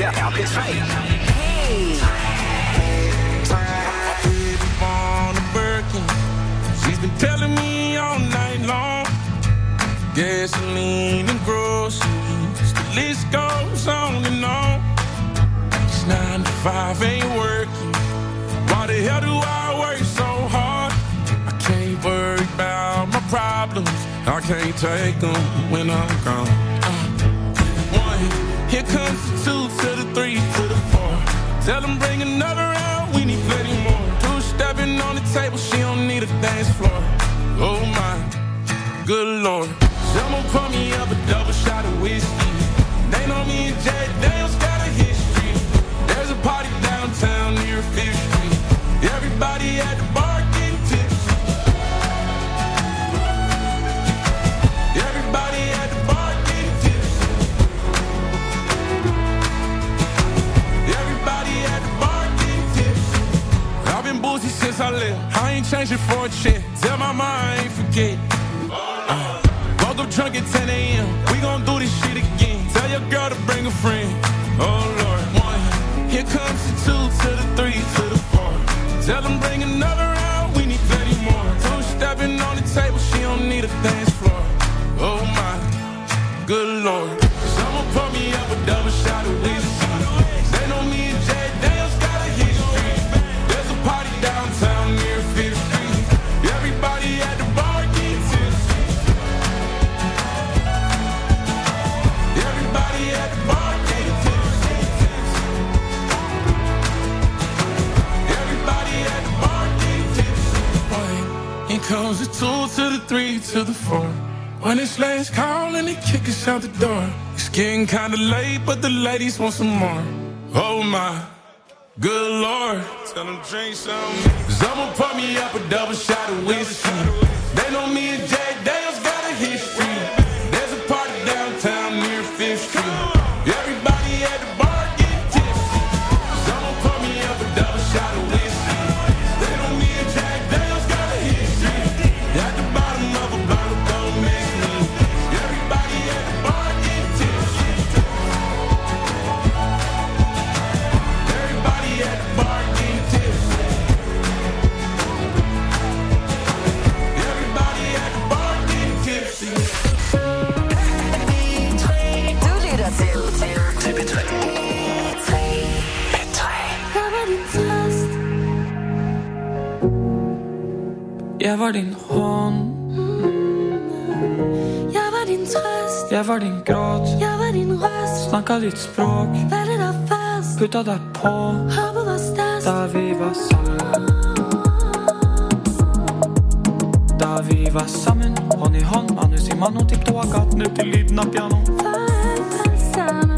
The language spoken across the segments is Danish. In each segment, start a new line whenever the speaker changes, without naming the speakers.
her er P3.
Hey.
She's been telling me all night long. Gasoline and groceries, the list goes on and on. It's 9 to 5, ain't working. Why the hell do I work so hard? I can't worry about my problems. I can't take them when I'm gone. 1, here comes the 2 to the 3 to the 4. Tell them bring another round, we need plenty more. 2 stepping on the table, she don't need a dance floor. Oh my, good lord. Someone pour me up a double shot of whiskey. They know me and Jay Daniels got a history. There's a party downtown near 5th Street. Everybody at the bar getting tipsy. Everybody at the bar getting tipsy. Everybody at the bar getting tipsy. I've been boozy since I left. I ain't changing for a check. Tell my mind I ain't forget. Woke up drunk at 10 a.m. We gon' do this shit again. Tell your girl to bring a friend. Oh Lord. 1, here comes the 2 to the 3 to the 4. Tell them bring another round, we need plenty more. 2 stepping on the table, she don't need a dance floor. Oh my, good lord. Someone pour me up a double shot of whiskey. They know me and Jay Daniels got a history. There's a party downtown near 5th Street. Everybody at the bar getting tipsy. Everybody at the bar getting tipsy. Everybody at the bar getting tipsy. Here comes the 2 to the 3 to the 4. When it's last call and they kick us out the door. It's getting kinda late, but the ladies want some more. Oh my, good lord. Tell them drink some. Someone pour me up a double shot of whiskey. They know me and Jay Daniels got a history. There's a party downtown near 5th Street. Everybody at the bar getting tipsy. Someone pour me up a double shot of whiskey. They know me and Jay Daniels got a history. At the bottom of a bottle, don't mix me. Everybody at the bar getting tipsy. Everybody at the bar getting tipsy. Everybody at the bar getting tipsy.
Du lytter til
P3. P3.
Jeg var din trøst.
Jeg var din hånd.
Jeg var din trøst.
Jeg var din gråt.
Jeg var din røst.
Snakka ditt språk.
Valgte dig først.
Putta deg på
Håbet var størst.
da vi var sammen. Da vi var sammen, hånd i hånd. Manus i mano, tippte og gaten ut til lyden av piano.
For alt faldt sammen.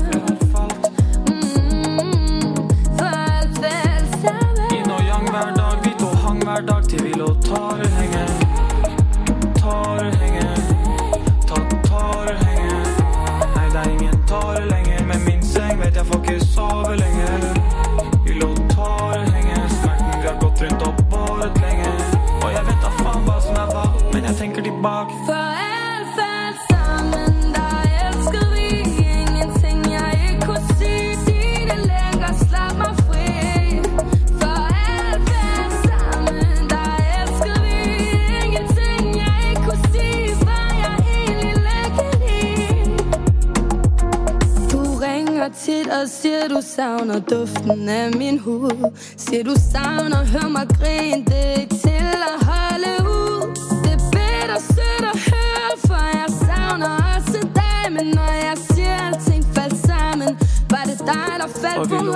For alt faldt sammen.
Yin og yang hver dag, vi to hang hver dag til vi lå tårer henge. Tårer henge. Tårer henge. Nei, det er ingen tårer lenger, men min seng vet jeg får ikke sove lenger. Vi lå tårer henge, smerten vi har gått rundt og båret lenge. Og jeg vet da faen hva som er hva, men jeg tenker tilbake.
For alt faldt sammen. Da elskede vi ingenting jeg ikke kunne sige. Sig det længere, slap mig fri. For alt faldt sammen. Da elskede vi ingenting jeg ikke kunne sige. For jeg egentlig lykkelig. Du ringer tit og siger du savner duften af min hud. Siger du savner, hør mig grine. Det er ikke til at holde ud. Det er bedre sødt at høre, for jeg savner også dig. Men når jeg siger alting faldt sammen, var det dig der faldt
Og vi
på
lå
mig.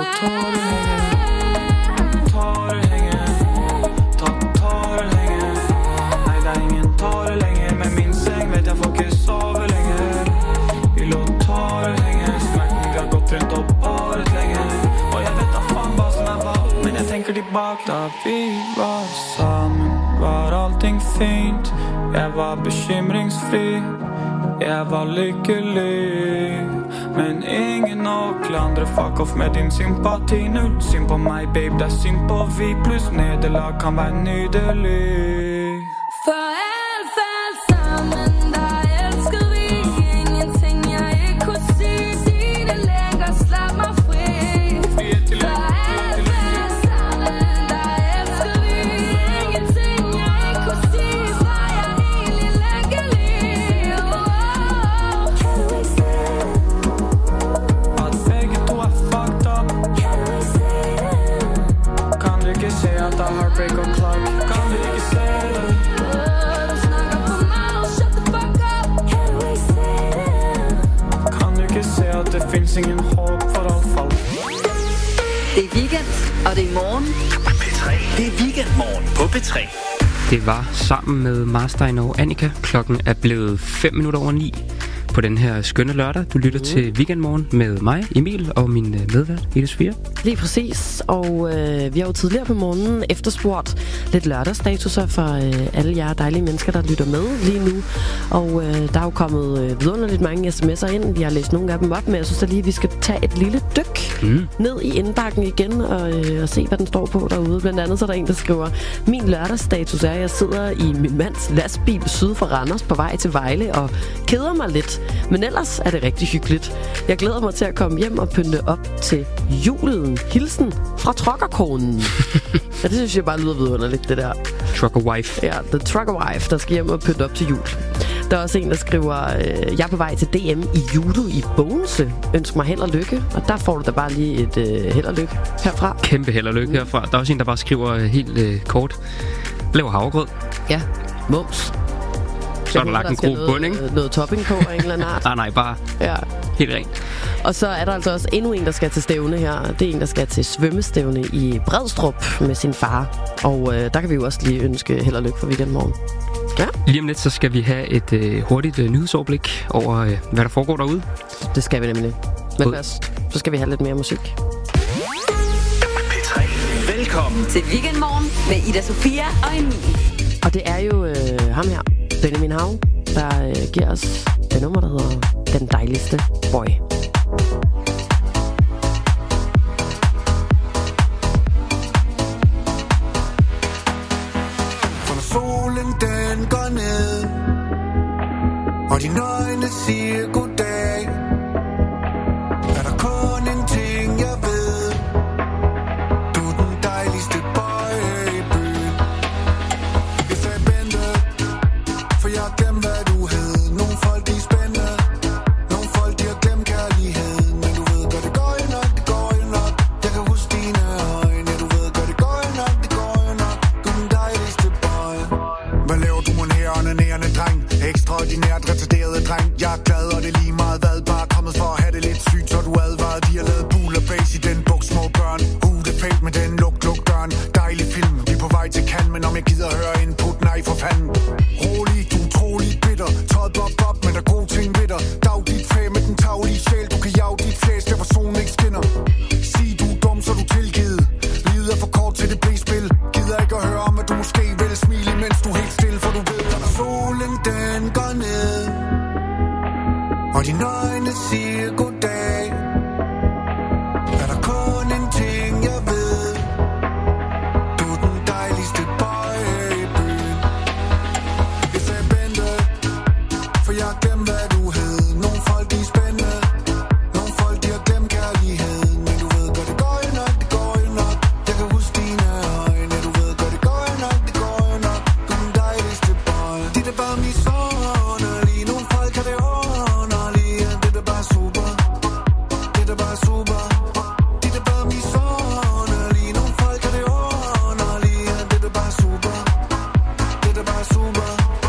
tårer henge. Tårer henge. Nei, det er ingen tårer lenger, men min seng vet jeg får ikke sove lenger. Vi lå tårer henge, smerten vi har gått rundt og båret lenge. Og jeg vet da faen hva som er hva, men jeg tenker tilbake. Da vi var sammen, var allting fint. Jeg var bekymringsfri, jeg var lykkelig. Men ingen å klandre, fuck off med din sympati. Null synd på meg, babe, det er synd på vi. Pluss nederlag kan være nydelig.
For alt faldt sammen. Da elskede vi ingenting jeg ikke kunne sige. Sig det længere, slap mig fri.
finns ingen hopp för avfall.
Det er weekend, og det er morgen.
P3. Det er weekendmorgen på P3.
Det var sammen med Marstein og Annika. Klokken er blevet 5 minutter over 9 på den her skønne lørdag. Du lytter til Weekendmorgen med mig, Emil, og min medvært, Ida Sofia.
Lige præcis, og vi har jo tidligere på morgenen efterspurgt lidt lørdagsstatuser for alle jer dejlige mennesker, der lytter med lige nu. Og der er jo kommet vidunderligt mange sms'er ind. Vi har læst nogle af dem op, men jeg synes da lige, vi skal tage et lille dyk ned i indbakken igen og se, hvad den står på derude. Blandt andet så er der en, der skriver: min lørdagsstatus er, at jeg sidder i min mands lastbil syd for Randers på vej til Vejle og keder mig lidt. Men ellers er det rigtig hyggeligt. Jeg glæder mig til at komme hjem og pynte op til julen. Hilsen fra truckerkonen. Ja, det synes jeg bare lyder vidunderligt, det der.
Trucker wife.
Ja, the trucker wife, der skal hjem og pynte op til jul. Der er også en, der skriver: jeg er på vej til DM i judo i Bogense. Ønsk mig held og lykke. Og der får du da bare lige et held og lykke herfra.
Kæmpe held og lykke herfra. Der er også en, der bare skriver helt kort: lav havregrød.
Ja, mums.
Så er der lagt en god bund, ikke?
Noget topping på af en eller anden art.
Nej, bare
ja.
Helt rent.
Og så er der altså også endnu en, der skal til stævne her. Det er en, der skal til svømmestævne i Bredstrup med sin far. Og der kan vi jo også lige ønske held og lykke for weekendmorgen. Ja.
Lige om lidt, så skal vi have et hurtigt nyhedsoverblik over, hvad der foregår derude.
Det skal vi nemlig. Men først, så skal vi have lidt mere musik.
P3. Velkommen
til Weekendmorgen med Ida Sofia og Emil.
Og det er jo ham her, Benjamin Hav, der giver os det nummer, der hedder Den Dejligste Boy.
For når solen den går ned, og dine øjne siger goddag, er der kun en ting jeg ved: du er den dejligste boy i byen. Jeg sagde Bente, for jeg har glemt hvad du hed. Nogle folk de er spændende, nogle folk de har glemt kærlighed. Men du ved godt det går jo nok, det går jo nok. Jeg kan huske dine øjne, du ved godt det går jo nok, det går jo nok. Du er den dejligste boy. Hvad laver du mon her, onanerende dreng? Ekstraordinært retarderet dreng. Jeg er glad, og det er lige meget hvad. Bare kommet for at have det lidt sygt, så du advaret. De har lavet bul og base i den bog, små børn. Det er fælt med den luk døren. Dejlig film, vi er på vej til Cannes. Men om jeg gider høre input, nej for fanden. Rolig, du er utrolig bitter. Tøjet bob, men der er gode ting ved dig. Dag dit fag med den taglige sjæl. Du kan jage dit flæs, der hvor solen ikke skinner. Sig du er dum, så du tilgivet. Livet er for kort til det bliver spil. Gider ikke at høre om, at du måske vil smile, mens du er helt stille. For du ved, at når solen den går ned, og dine øjne siger goddag, er der kun en ting jeg ved: du er den dejligste boy i byen. Jeg sagde Bente, for jeg har glemt hvad du hed. Nogle folk de er spændende, nogle folk de har glemt kærlighed. Men du ved godt det går jo nok, det går jo nok. Jeg kan huske dine øjne, du ved godt det går jo nok, det går jo nok. Du er den dejligste boy. Det er bare misunderlige, nogle folk har det underlige. Det er bare super, det er bare super. Det er bare misunderlige, nogle folk har det underlige. Det er bare super, det er bare super.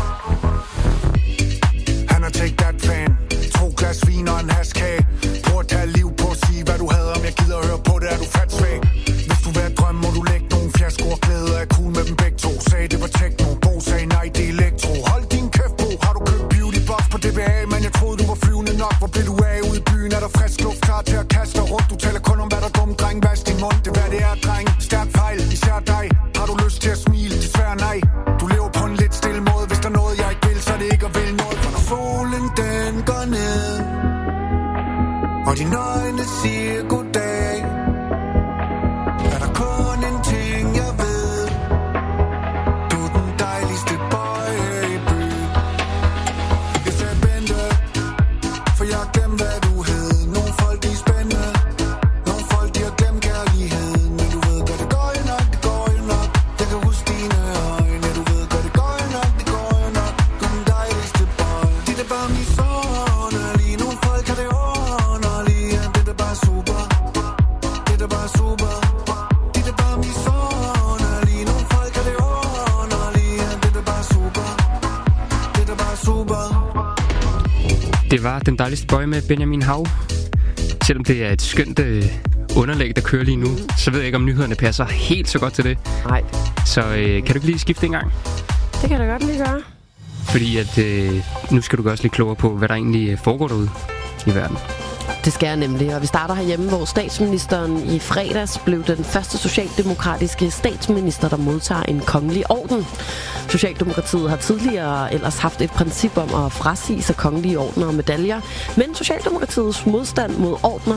Han er take that fan. 2 glas vin og en haskage. Prøv at tage liv på at sige hvad du havde. Om jeg gider at høre på det, er du fat svag. Hvis du vil have drøm, må du lægge nogle fiasko og glæde. Er cool med dem begge to. Sagde det var techno, Bo sagde nej, det er elektro. Hold din kæft, Bo. Har du købt beauty box på DBA? Men jeg troede du var flyvende nok. Hvor blev du af ude i byen? Er der frisk luft klar til at kaste dig rundt? Du taler kun om hvad der dumme, dreng. Vask din mund, det er hvad det er, dreng. Stærk fejl, især dig. Har du lyst til at smile? Desværre nej. Du lever på en lidt stille måde. Hvis der er noget jeg ikke vil, så er det ikke at vil noget. For når solen den går ned, og dine øjne siger goddag, er der kun en ting jeg ved: du er den dejligste boy i byen. Jeg sagde Bente, for jeg har glemt hvad du hed. Nogle folk de er spændende, nogle folk de har glemt kærlighed. Men du ved godt det går jo nok, det går jo nok. Jeg kan huske dine øjne, du ved godt det går jo nok, det går jo nok. Du er den dejligste boy. Det er bare misunderlige, nogle folk har det underlige. Det er bare super, det er bare super. Det er bare misunderlige, nogle folk har det underlige. Det er bare super, det er bare super.
Det var Den Dejligste Boy med Benjamin Hav. selvom det er et skønt underlæg, der kører lige nu, så ved jeg ikke, om nyhederne passer helt så godt til det.
Nej.
Så kan du ikke lige skifte en gang?
Det kan jeg da godt lige gøre.
Fordi at nu skal du gøre os lidt klogere på, hvad der egentlig foregår derude i verden.
Det skal jeg nemlig, og vi starter herhjemme, hvor statsministeren i fredags blev den første socialdemokratiske statsminister, der modtager en kongelig orden. Socialdemokratiet har tidligere ellers haft et princip om at frasige sig kongelige ordener og medaljer, men Socialdemokratiets modstand mod ordener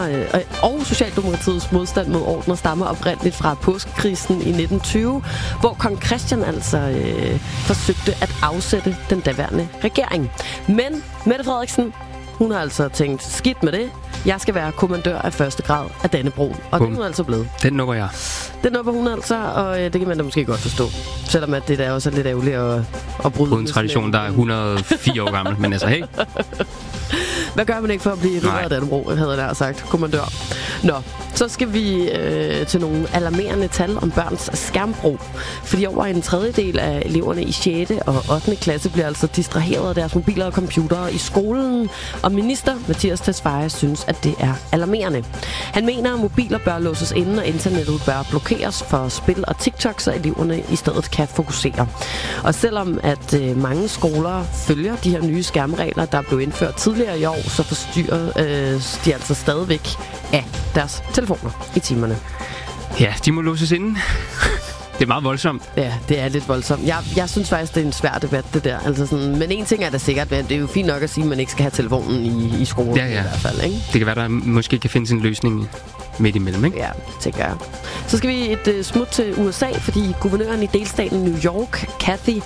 stammer oprindeligt fra påskekrisen i 1920, hvor kong Christian altså forsøgte at afsætte den daværende regering. Men Mette Frederiksen, hun har altså tænkt, skidt med det. Jeg skal være kommandør af første grad af Dannebrog. Og det er hun altså blevet.
Den nupper jeg.
Den nupper hun altså, og det kan man da måske godt forstå. Selvom at det der også er lidt ærgerligt at bryde.
Uden tradition, der er 104 år gammel, men altså hey.
Hvad gør man ikke for at blive ridder af Dannebrog, havde jeg der sagt. Kommandør. Nå, så skal vi til nogle alarmerende tal om børns skærmbrug. Fordi over en tredjedel af eleverne i 6. og 8. klasse bliver altså distraheret af deres mobiler og computere i skolen. Og minister Mathias Tesfaye synes, at det er alarmerende. Han mener, at mobiler bør låses inde, og internettet bør blokeres for spil og TikTok, så eleverne i stedet kan fokusere. Og selvom at mange skoler følger de her nye skærmregler, der blev indført tidligere i år, så forstyrrer de altså stadigvæk af deres telefoner i timerne.
Ja, de må låses inde. Det er meget voldsomt.
Ja, det er lidt voldsomt. Jeg synes faktisk, det er en svær debat, det der. Altså sådan, men en ting er da sikkert, det er jo fint nok at sige, at man ikke skal have telefonen i skolen i hvert fald. Ikke?
Det kan være, der måske kan findes en løsning midt imellem, ikke?
Ja, det tænker jeg. Så skal vi et smut til USA, fordi guvernøren i delstaten New York, Kathy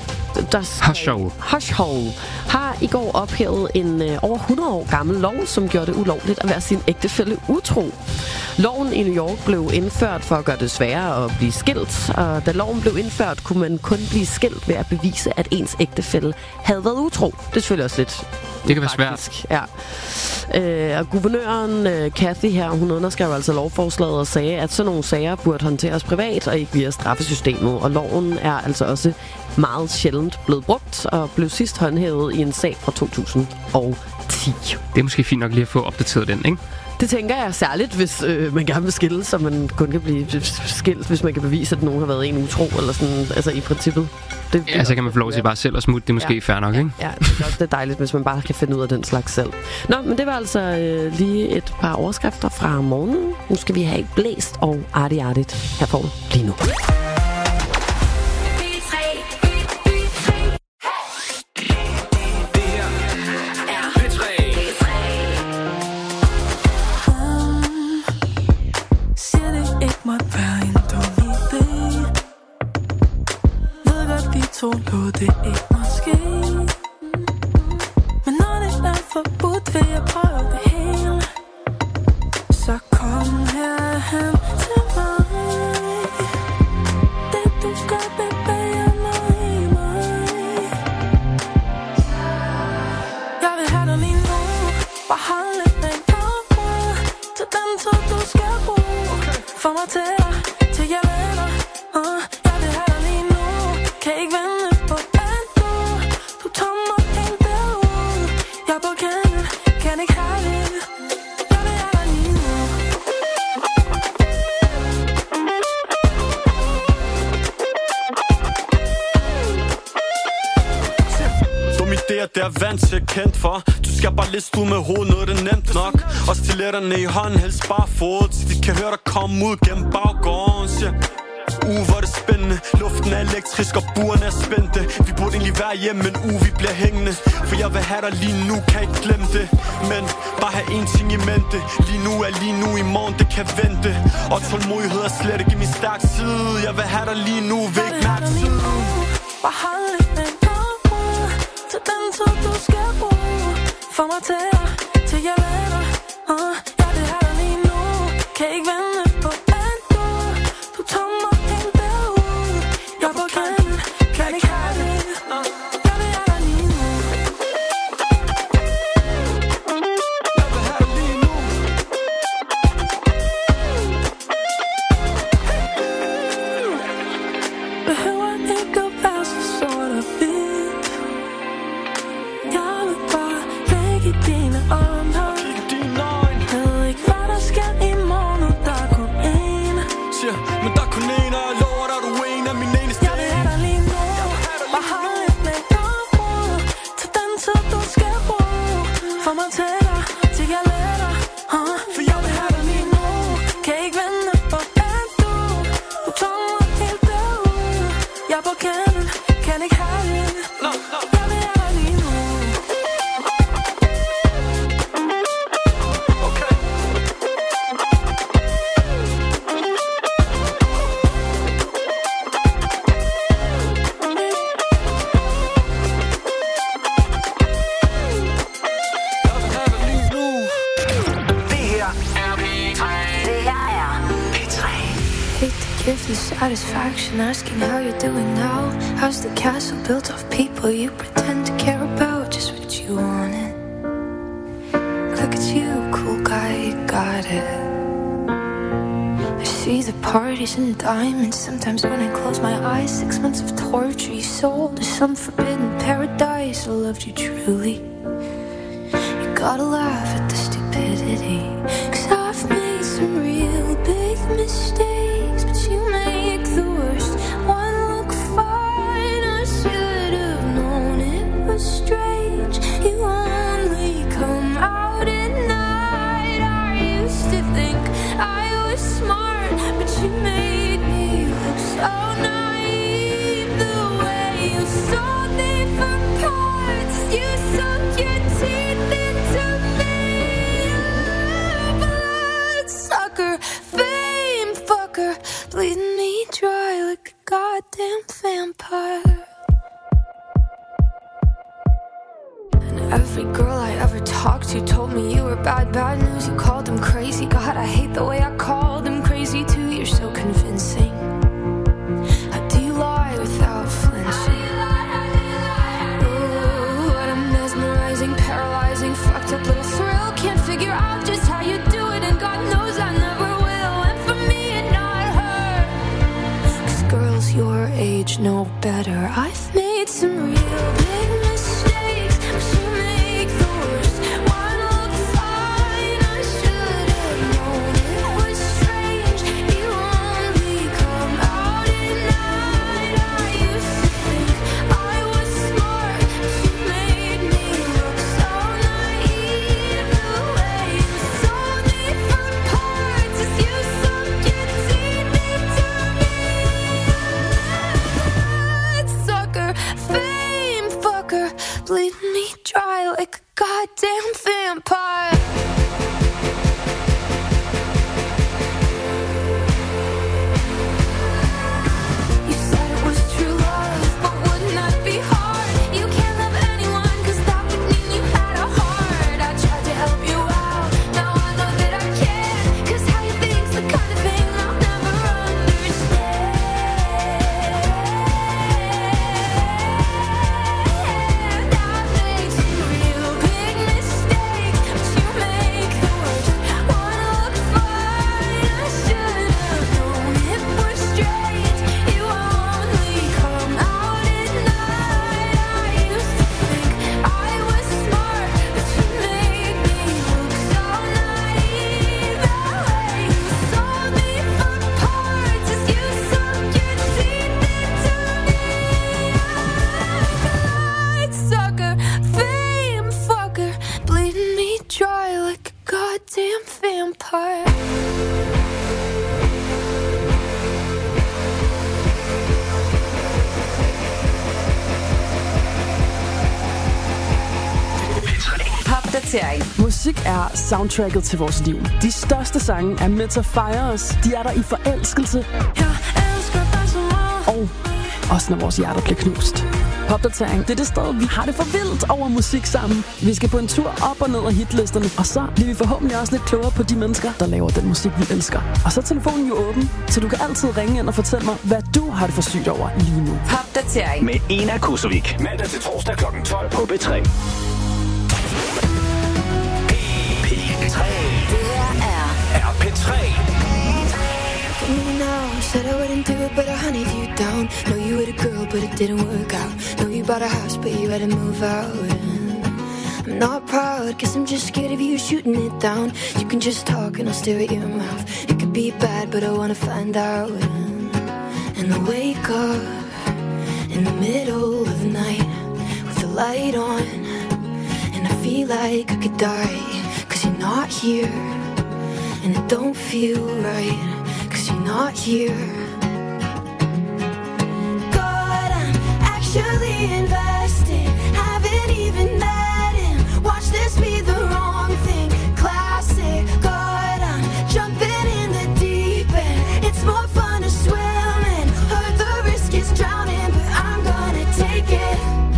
Hochul, har i går ophævet en over 100 år gammel lov, som gjorde det ulovligt at være sin ægtefælle utro. Loven i New York blev indført for at gøre det sværere at blive skilt, og da loven blev indført, kunne man kun blive skilt ved at bevise, at ens ægtefælle havde været utro. Det er selvfølgelig også lidt...
Det kan være svært.
Ja. Og guvernøren Kathy her, hun underskrev altså lovforslaget og sagde, at sådan nogle sager burde håndteres privat og ikke via straffesystemet. Og loven er altså også meget sjældent blevet brugt og blev sidst håndhævet i en sag fra 2010.
Det er måske fint nok lige at få opdateret den, ikke?
Det tænker jeg særligt, hvis man gerne vil skille, så man kun kan blive skilt, hvis man kan bevise, at nogen har været en utro, eller sådan, altså i princippet.
Ja, så kan man få lov til bare selv at smutte, det er måske fair nok, ikke?
Ja, det er dejligt, hvis man bare kan finde ud af den slags selv. Nå, men det var altså lige et par overskrifter fra morgenen. Nu skal vi have blæst og artigt. Her får du lige nu.
Så lå det ikke måske. Men når det er forbudt, vil jeg prøve det hele. Så kom herhen til mig. Det du gør, bevæger mig i mig. Jeg vil have dig lige nu. Bare hold lidt den over. Til den tid du skal bruge. Få mig til jeg vender. Jeg vil have dig lige nu. Kan ikke vende på den du. Du tommer helt derud. Jeg er på kanten, kan ikke have det. Jeg vil have dig lige nu.
Dum idéer, det er vant til kendt for. Du skal bare liste ud med hovedet, noget det er nemt nok. Og stiletterne i hånden, helst bare fod, så de kan høre dig komme ud gennem baggården, siger. Hvor er det spændende. Luften er elektrisk og burene er spændte. Vi burde egentlig være hjemme, men vi bliver hængende. For jeg vil have dig lige nu, kan ikke glemme det. Men bare have én ting i mente. Lige nu er lige nu, i morgen det kan vente. Og tålmodighed er slet ikke min stærk side. Jeg vil have dig lige nu, vil ikke mærke tid.
Bare hold lidt den over. Til den tid du skal bruge. Få mig til jeg vender. Jeg vil have dig lige nu. Kan ikke vende på den du. Du tommer helt derud. Jeg er på kanten, kan ikke have det. Jeg vil have dig lige nu.
Jeg vil have dig lige nu.
Behøver ikke at være så sort og hvidt. Jeg vil bare ligge i dine see satisfaction asking how you're doing now. How's the castle built of people you pretend to care about? Just what you wanted. Look at you, cool guy, you got it. I see the parties and diamonds. Sometimes when I close my eyes, 6 months of torture you sold to some forbidden paradise. I loved you truly. You gotta laugh at the stupidity, 'cause I've made some real big mistakes, but you make the worst one look fine. I should have known it was strange. You only come out at night. I used to think I was smart, but you made me look so naive. The way you sold me for parts, you sunk your teeth into me. Bloodsucker, fame fucker, bleeding me dry like a goddamn vampire. And every girl I ever talked to told me you were bad, bad news. You called them crazy. God, I hate the way I called them crazy too. You're so convincing. How do you lie without flinching? Ooh, what a mesmerizing, paralyzing, fucked up little thrill. Can't figure out just how you do it, and God knows I never will. And for me and not her, 'cause girls your age know better. I've made some real big mistakes, but you make the worst one look fine. I should have known it was strange. You only come out at night. I used to think I was smart, but you made me look so naive. The way you sold me for parts is you sunk your teeth into me. Sucker, fame fucker, bleeding me dry like a goddamn vampire. You said it was true love, but wouldn't that be hard? You can't love anyone, 'cause that would mean you had a heart. I tried to help you out, now I know that I can't, 'cause how you think's the kind of thing I'll never understand. I've made some real big mistakes, but you make the worst one look fine. I should have known it was strange. You only come out at night. I used to think I was smart, but you made me look so naive. The way you sold me for parts is you sunk your teeth into me. Bloodsucker, fame fucker, bleeding me dry like a goddamn vampire.
Popdatering.
Musik er soundtracket til vores liv. De største sange er med til at fejre os. De er der i forelskelse.
Jeg elsker dig så meget.
Og også når vores hjerter bliver knust. Popdatering, det er det sted, vi har det for vildt over musik sammen. Vi skal på en tur op og ned af hitlisterne. Og så bliver vi forhåbentlig også lidt klogere på de mennesker, der laver den musik, vi elsker. Og så er telefonen jo åben, så du kan altid ringe ind og fortælle mig, hvad du har det for sygt over lige nu.
Popdatering.
Med Ena Kusovik. Mandag til torsdag kl. 12 på P3. P3.
Det her er
P3.
Me now, said I wouldn't do it, but I hunted you down. Know you were the girl, but it didn't work out. Know you bought a house, but you had to move out. I'm not proud, guess I'm just scared of you shooting it down. You can just talk and I'll stare at your mouth. It could be bad, but I wanna find out. And I wake up in the middle of the night with the light on, and I feel like I could die, 'cause you're not here. And it don't feel right, 'cause you're not here. God, I'm actually invested. Haven't even met him. Watch this be the wrong thing. Classic. God, I'm jumping in the deep end. It's more fun to swim in. Heard the risk is drowning, but I'm gonna take it.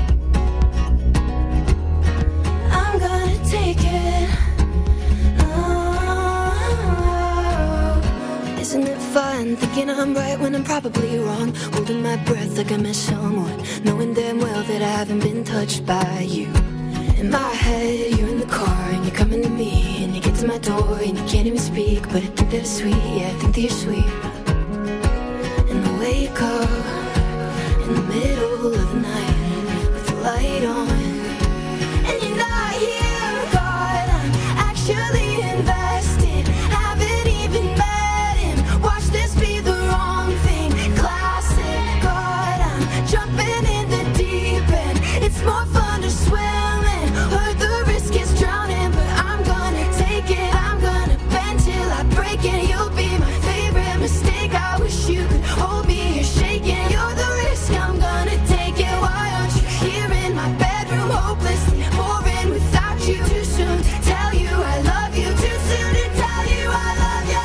I'm gonna take it. Oh, isn't it fun Thinking I'm right when I'm probably wrong. Holding my breath like I miss someone, knowing damn well that I haven't been touched by you. In my head, you're in the car and you're coming to me, and you get to my door and you can't even speak, but I think that it's sweet, yeah, I think that you're sweet. And I wake up in the middle of the night with the light on, and you're not here, God, I'm actually invested, haven't even met him, watch this be the wrong thing, classic, God, I'm jumping in the deep end, it's more fun to swim in, heard the risk is drowning, but I'm gonna take it, I'm gonna bend till I break it, you'll be my favorite mistake, I wish you could hold me, you're shaking, you're the risk, I'm gonna take it, why aren't you here in my bedroom, hopelessly boring without you, too soon to tell you I love you, too soon to tell you I love you.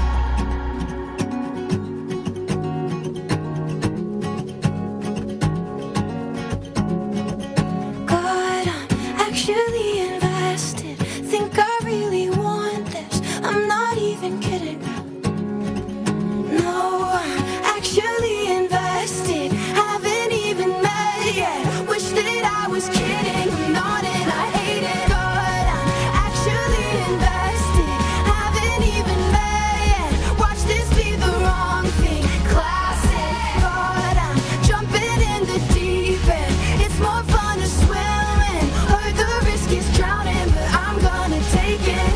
God, I'm actually invested, think I really want this, I'm not even kidding. No, I'm actually invested, haven't even met yet, wish that I was kidding, I'm not and I hate it. God, I'm actually invested, haven't even met yet, watch this be the wrong thing, classic. God, I'm jumping in the deep end, it's more fun to swim in, heard the risk is drowning, but I'm gonna take it,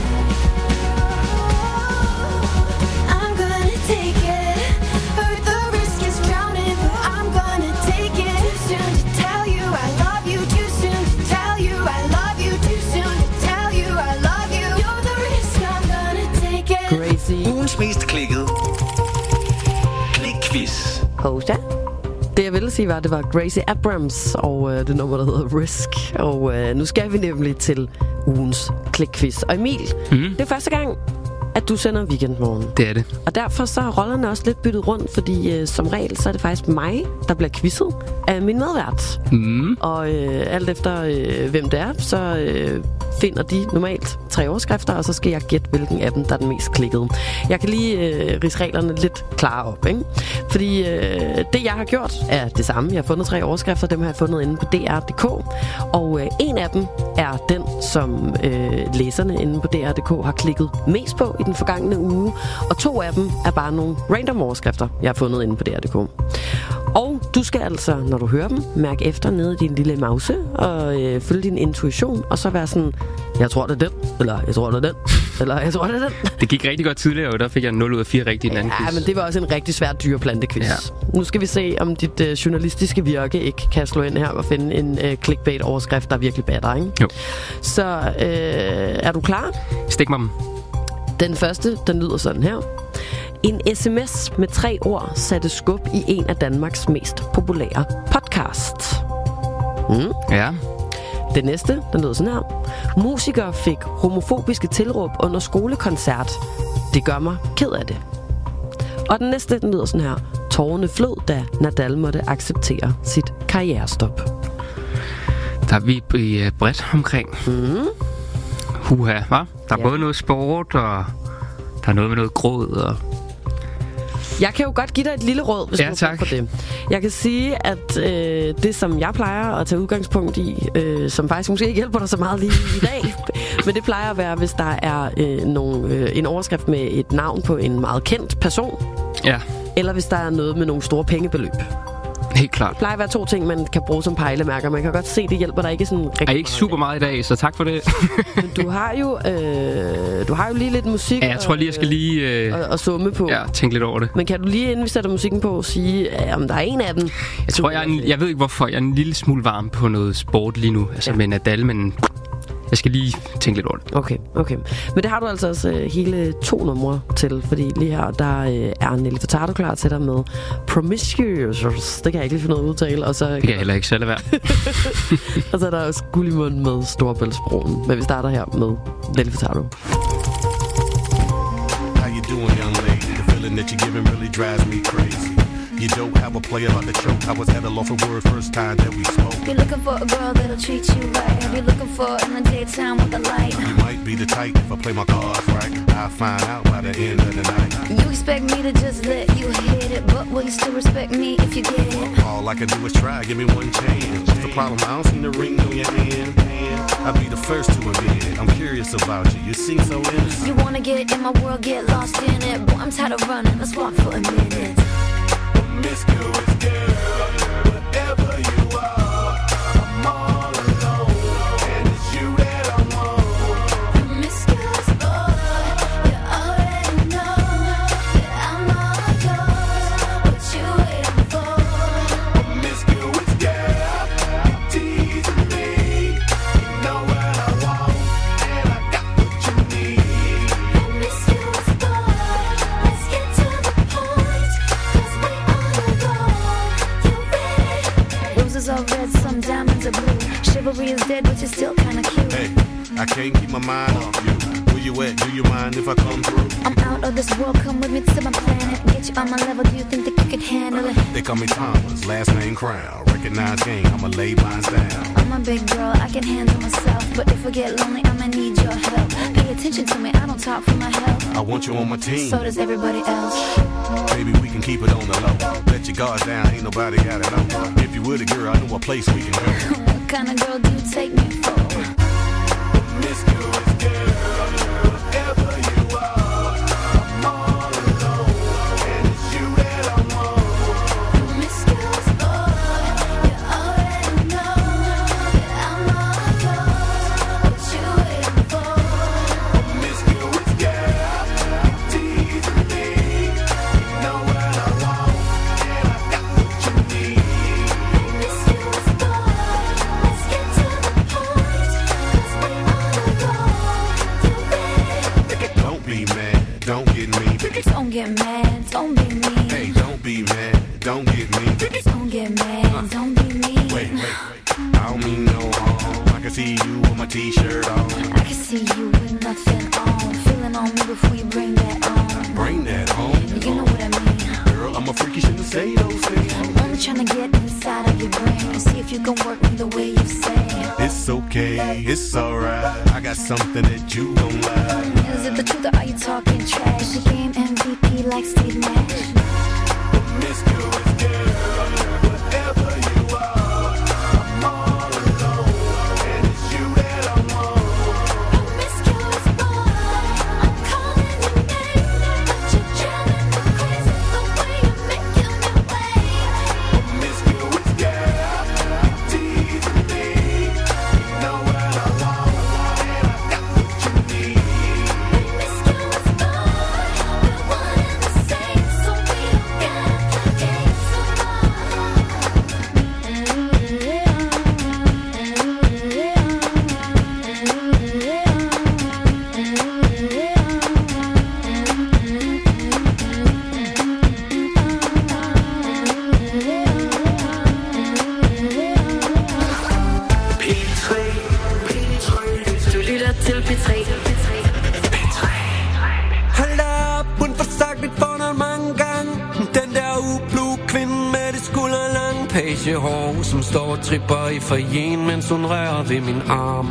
I'm gonna take it, heard the risk is drowning, but I'm gonna take it, too soon to tell you I love you, too soon to tell you I love you, too soon to tell you I love you, you're the risk, I'm gonna take it.
Crazy.
Ugens mest klikkede klikquiz.
Hosa. Det jeg ville sige var, at det var Gracie Abrams og det nummer, der hedder Risk. Og nu skal vi nemlig til ugens klikquiz. Og Emil, det er første gang, at du sender Weekendmorgen.
Det er det.
Og derfor så er rollerne også lidt byttet rundt, fordi som regel, så er det faktisk mig, der bliver quizzet af min medvært. Og alt efter hvem det er, så finder de normalt 3 overskrifter, og så skal jeg gætte, hvilken af dem, der er den mest klikkede. Jeg kan lige ridse reglerne lidt klare op, ikke? Fordi det, jeg har gjort, er det samme. Jeg har fundet 3 overskrifter, dem har jeg fundet inde på dr.dk. Og en af dem er den, som læserne inde på dr.dk har klikket mest på i den forgangne uge. Og 2 af dem er bare nogle random overskrifter, jeg har fundet inde på dr.dk. Og du skal altså, når du hører dem, mærke efter nede i din lille mause og følge din intuition, og så være sådan, jeg tror det er den, eller jeg tror det er den, eller jeg tror det er den.
Det gik rigtig godt tidligere, og der fik jeg 0 ud af 4 rigtigt i den anden quiz.
Ja, men det var også en rigtig svær dyreplantequiz. Ja. Nu skal vi se, om dit journalistiske virke ikke kan slå ind her og finde en clickbait-overskrift, der virkelig batter, ikke?
Jo.
Så er du klar?
Stik mig dem.
Den første, den lyder sådan her. En sms med 3 ord satte skub i en af Danmarks mest populære podcasts.
Ja.
Den næste, den lyder sådan her. Musikere fik homofobiske tilråb under skolekoncert. Det gør mig ked af det. Og den næste, den lyder sådan her. Tårerne flød, da Nadal måtte acceptere sit karrierestop. Der
er vi bredt omkring. Huha, hva? Der er både noget sport, og der er noget med noget gråd, og...
Jeg kan jo godt give dig et lille råd, hvis du har for det. Jeg kan sige, at det, som jeg plejer at tage udgangspunkt i, som faktisk måske ikke hjælper dig så meget lige i dag, men det plejer at være, hvis der er en overskrift med et navn på en meget kendt person, eller hvis der er noget med nogle store pengebeløb.
Helt klart.
Det plejer at være 2 ting, man kan bruge som pejlemærker. Man kan godt se, det hjælper dig ikke sådan rigtig
meget. Ikke super meget i dag, så tak for det.
Men du har jo lige lidt musik.
Ja, jeg tror lige, jeg skal lige...
og summe på.
Ja, tænke lidt over det.
Men kan du lige, inden vi sætter musikken på, sige, om der er en af dem?
Jeg tror, jeg ved ikke hvorfor. Jeg er en lille smule varm på noget sport lige nu. Altså med Nadal, men... Jeg skal lige tænke lidt over det.
Okay. Men det har du altså også hele 2 numre til, fordi lige her, der er Nelly Furtado klar til dig med Promiscuous. Det kan jeg ikke lige finde noget at udtale. Og så
det kan jeg heller ikke selv være.
Og så er der også Gullimund med Storebæltsbroen. Men vi starter her med Nelly Furtado.
How you doing, young lady? The feeling that you're giving really drives me crazy. You don't have a player about the choke. I was at a loss for words first time that we spoke.
You're looking for a girl that'll treat you right. You're looking for in the daytime with the light.
You might be the type if I play my cards right. I'll find out by the end of the night.
You expect me to just let you hit it, but will you still respect me if you get it?
All I can do is try, give me one chance. What's the problem? I don't see the ring on your hand. I'll be the first to admit I'm curious about you. You seem so innocent.
You wanna get in my world, get lost in it. Boy, I'm tired of running, let's walk for a minute.
Promiscuous girl, whatever you are, I'm all alone, and it's you that I want.
Promiscuous boy, you already know that I'm all yours. What you waiting for?
Promiscuous girl, teasing me. You know what I want, and I got what you need.
Promiscuous boy, let's get to the point, 'cause we on the go. You ready? Roses are red, some diamonds are blue. Chivalry is dead, but you're still kinda cute.
Hey, I can't keep my mind off you. Where you at? Do you mind if I come through?
I'm out of this world, come with me to my planet. Get you on my level, do you think that you could handle it?
They call me Thomas, last name Crown. Recognize game, I'ma lay mine down.
I'm a big girl, I can handle myself. But if I get lonely, I'ma need your help. Pay attention to me, I don't talk for my health.
I want you on my team.
So does everybody else.
Baby, we can keep it on the low. Let your guard down, ain't nobody got it on. If you with a girl, I know a place we can go.
What kind of girl do you take me for?
Promiscuous girl, whatever you are, I'm all alone, and it's you that I want.
Promiscuous boy, you already know that I'm all yours. What you waiting for?
Promiscuous girl, teasing me. You know what I want, and I got what you need.
Promiscuous boy, let's get to the point, 'cause we on the go. You ready?
Don't be mad, don't get me.
Don't get mad, don't be mean.
Hey, don't be mad, don't get me.
Don't get mad, don't be mean.
Wait, I don't mean no harm. I can see you with my t-shirt on.
I can see you with nothing on. Feeling on me before you bring that on.
Bring that home.
You know what I mean.
Girl, I'm a freaky, shouldn't say those things.
Only trying to get inside of your brain and see if you can work me the way you say.
It's okay, it's alright. I got something that you gon' like.
Is it the truth or are you talking trash? Is the game MVP like Steve Nash?
Promiscuous girl, whatever you are, I'm all alone, and it's you that I want.
Promiscuous boy, I'm calling your name, but you're driving me crazy the way you're making me wait.
Promiscuous girl, teasing me. You know what I want, and I got what you need.
Promiscuous boy, we're one and the same, so we don't gotta play games
Du lytter til P3.
Hold da op, hun får sagt mit fornavn mange gange. Den der ublu kvinde med det skulderlange pagehår, som står og tripper i foyen, mens hun rører ved min arm.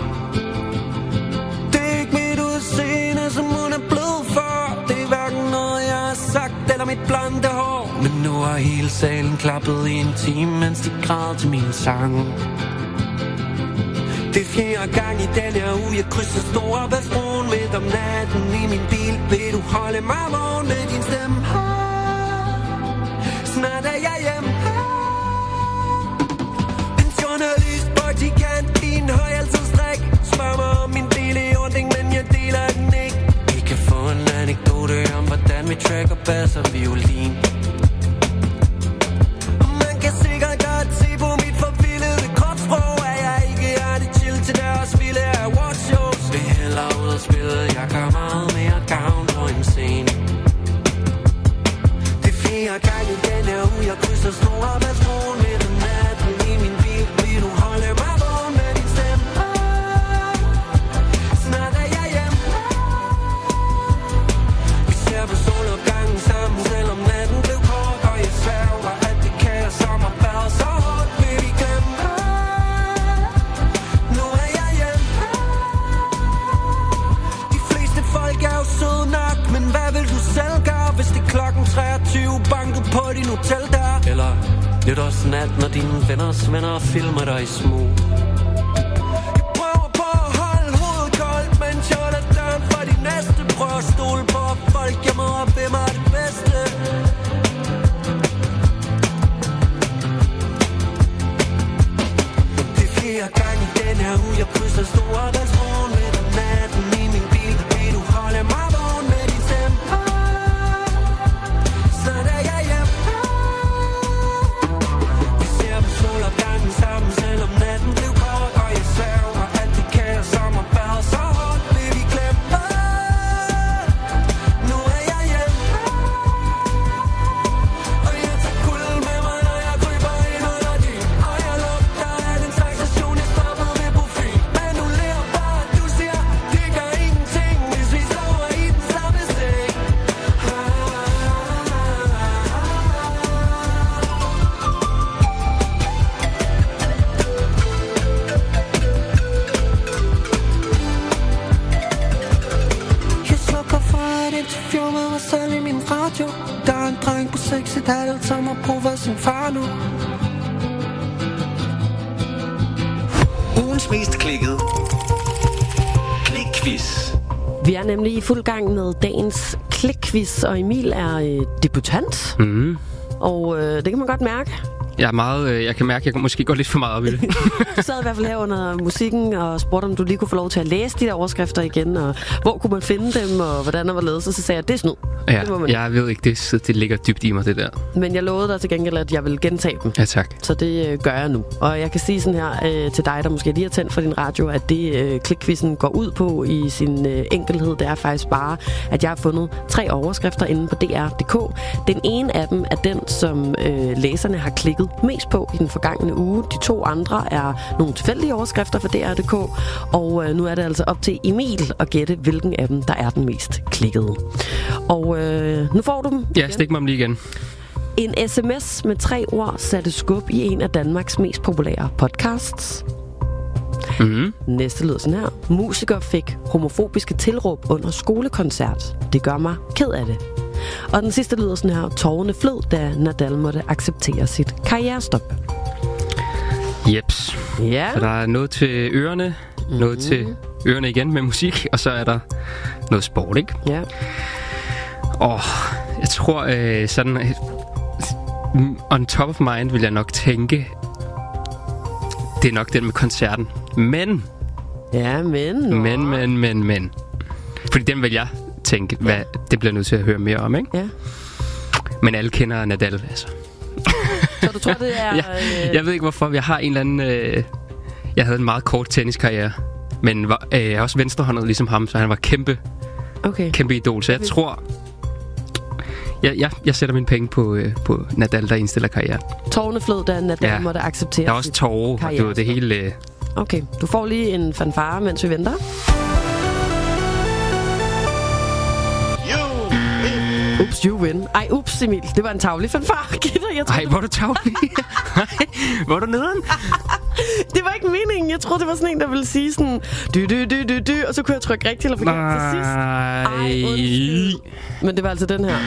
Det er ikke mit udseende, som hun er blevet for. Det er hverken noget, jeg har sagt, eller mit blonde hår. Men nu har hele salen klappet i en time, mens de græd til min sang. Det er fjerde gang i den her uge, jeg krydser Storebæltsbroen midt om natten i min bil. Vil du holde mig vågen med din stemme? Snart er jeg hjemme. En journalist, praktikant i en højaldsstrik spørger mig om min bil i ordning, men jeg deler den ikke. Vi kan få en anekdote om, hvordan vi tracker bass og violin. Og man kan sikkert godt se på mit forvildede kropssprog, at jeg ikke er det chill til deres vilde awardshows. Vil hellere ud og spille, jeg gør meget mere gavn på en scene. Det er fjerde gang i den her uge, jeg krydser Storebæltsbroen midt om natten i min bil. Vil du holde mig vågen med din stemme? Snart er jeg hjemme. Vi ser på solopgangen sammen, selvom natten banket på din hotel der? Eller nytårsnat, når dine venners venner filmer dig i smug? Jeg prøver på at holde hovedet koldt, mens jeg holder døren for de næste. Prøver at stole på folk, jeg må op ved mig det bedste. Det er flere gange i den her uge, jeg krydser Storebæltsbroen midt om natten i min bil. Vil du holde mig vågen med din stemme? Så er jeg hjem. Vi ser på solopgangen sammen, selvom natten blev kold. Og jeg svæver alt det kaos, som har været så hårdt. Vil vi glemme? Nu er jeg hjem. Og jeg tager kulden med mig, når jeg kryber ind under din. Og jeg lugter af den slags station, jeg stoppede ved profil. Men nu lever bare, du siger, det gør ingenting, hvis vi sover i den samme seng. Jeg slukker for et interview med mig selv i min radio. Der er en dreng på 6,5, som har brug for sin far nu.
Ugens mest klikkede klikquiz.
Vi er nemlig i fuld gang med dagens klikquiz, og Emil er debutant. Og det kan man godt mærke.
Jeg kan mærke, at jeg måske går lidt for meget op i det.
Du sad i hvert fald her under musikken og spurgte, om du lige kunne få lov til at læse de der overskrifter igen, og hvor kunne man finde dem, og hvordan og hvorledes. Og så sagde jeg, det er snyd.
Ja, jeg ved ikke, det ligger dybt i mig, det der.
Men jeg lovede dig til gengæld, at jeg vil gentage dem.
Ja, tak.
Så det gør jeg nu. Og jeg kan sige sådan her til dig, der måske lige har tændt for din radio, at det klikquizzen går ud på i sin enkelhed, det er faktisk bare, at jeg har fundet 3 overskrifter inde på DR.dk. Den ene af dem er den, som læserne har klikket mest på i den forgangne uge. De 2 andre er nogle tilfældige overskrifter fra DR.dk, og nu er det altså op til Emil at gætte, hvilken af dem, der er den mest klikkede. Og nu får du dem.
Ja, stik mig om lige igen.
En sms med 3 ord satte skub i en af Danmarks mest populære podcasts. Næste lyder sådan her. Musiker fik homofobiske tilråb under skolekoncert. Det gør mig ked af det. Og den sidste lyder sådan her. Tårerne flød, da Nadal måtte acceptere sit karrierestop.
Jeps.
Ja.
Så der er noget til ørerne, noget til ørerne igen med musik, og så er der noget sport, ikke?
Ja.
Jeg tror sådan on top of mind vil jeg nok tænke, det er nok den med koncerten. Men. Fordi den vil jeg tænke, hvad det bliver nødt til at høre mere om, ikke?
Ja.
Men alle kender Nadal, altså.
Så du tror, det er...
Jeg ved ikke, hvorfor. Jeg har en eller anden... jeg havde en meget kort tenniskarriere, men jeg er også venstrehåndet ligesom ham, så han var kæmpe idol. Så jeg tror... Jeg sætter mine penge på Nadal, der indstiller karrieren.
Tårerne flød, da Nadal måtte acceptere.
Der er også tårer, det var det hele...
Okay, du får lige en fanfare, mens vi venter. Ups, you win. Ej, ups, Emil. Det var en tavlig fanfare.
Ej, hvor er du tavlig? Hvor er du nederen?
Det var ikke meningen. Jeg troede, det var sådan en, der ville sige sådan... og så kunne jeg trykke rigtigt eller forkert til sidst. Ej, men det var altså den her.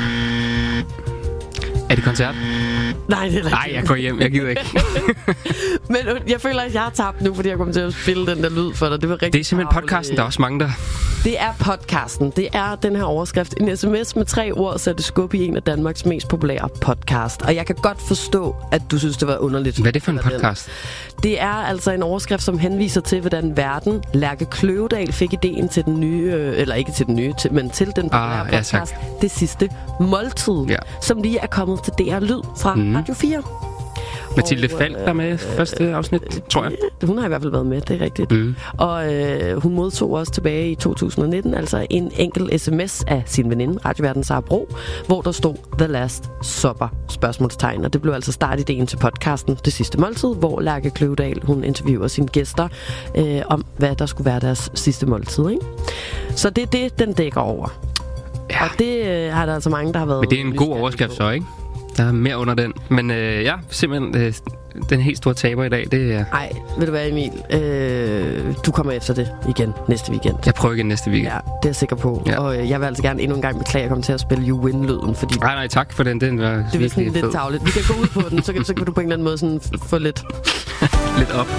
Er det koncert?
Nej, det er ikke.
Nej, jeg går hjem. Jeg gider ikke.
Men jeg føler, at jeg har tabt nu, fordi jeg kommer til at spille den der lyd for dig. Det var rigtig.
Det er simpelthen podcasten, der er også mange der.
Det er podcasten. Det er den her overskrift. En sms med 3 ord satte skub i en af Danmarks mest populære podcast. Og jeg kan godt forstå, at du synes, det var underligt.
Hvad er det for en podcast?
Det er altså en overskrift, som henviser til, hvordan verden Lærke Kløvedal fik ideen til den nye, eller ikke til den nye, men til den populære podcast, Det Sidste Måltid, som lige er kommet til DR Lyd fra Radio 4.
Mathilde Falk der med første afsnit, tror jeg.
Hun har i hvert fald været med, det er rigtigt. Og hun modtog også tilbage i 2019 altså en enkelt sms af sin veninde, radioværten Sara Bro, hvor der stod The Last Supper, spørgsmålstegn. Og det blev altså startideen til podcasten Det Sidste Måltid, hvor Lærke Kløvedal, hun interviewer sine gæster om, hvad der skulle være deres sidste måltid, ikke? Så det er det, den dækker over. Ja. Og det har der altså mange, der har været...
Men det er en god overskrift så, ikke? Der er mere under den. Men ja, simpelthen den helt store taber i dag, det er...
Ej, ved du hvad, Emil? Du kommer efter det igen næste weekend.
Jeg prøver igen næste weekend.
Ja, det er jeg sikker på. Ja. Og jeg vil altså gerne endnu en gang beklage, at jeg kommer til at spille You Win-lyden, fordi...
Nej, tak for den. Den var
det er sådan lidt tarveligt. Vi kan gå ud på den, så kan du på en eller anden måde sådan få lidt...
lidt op.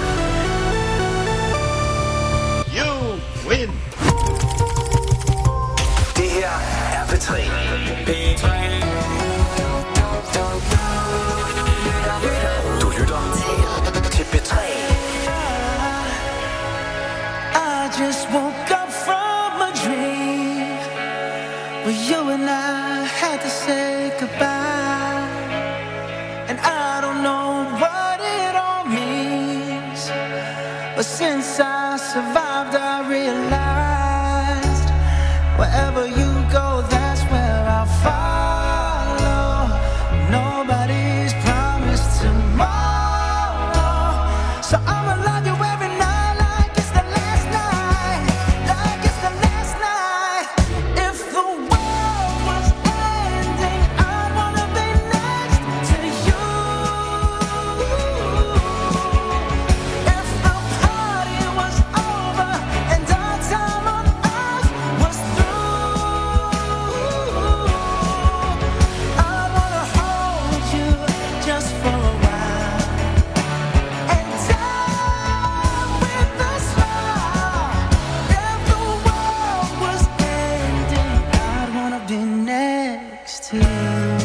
You win! Det her er P3. Du lytter til P3.
I just woke up from a dream where you and I had to say goodbye, and I don't know what it all means, but since I survived I realized wherever you go, that's where I'll follow. Nobody's promised tomorrow, so I'ma love you every night like it's the last night, like it's the last night. If the world was ending, I'd wanna be next to you. If the party was over and our time on earth was through, I wanna hold you just for a while and die with a smile. If the world was ending, I'd wanna be next to you.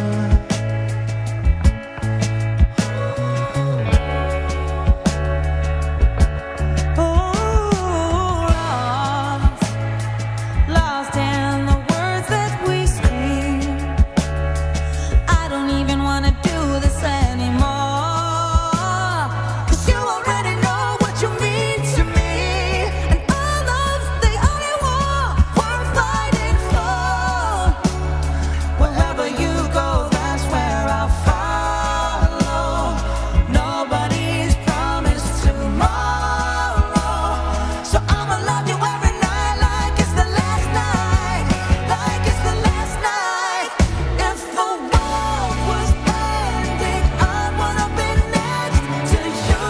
Lost in the words that we scream. I don't even wanna do this anymore, 'cause you already know what you mean to me, and our love's the only war worth fighting for. Wherever you go, that's where I'll follow. Nobody's promised tomorrow, so I'ma love you every night like it's the last night, like it's the last night. If the world was ending, I'd wanna be next to you.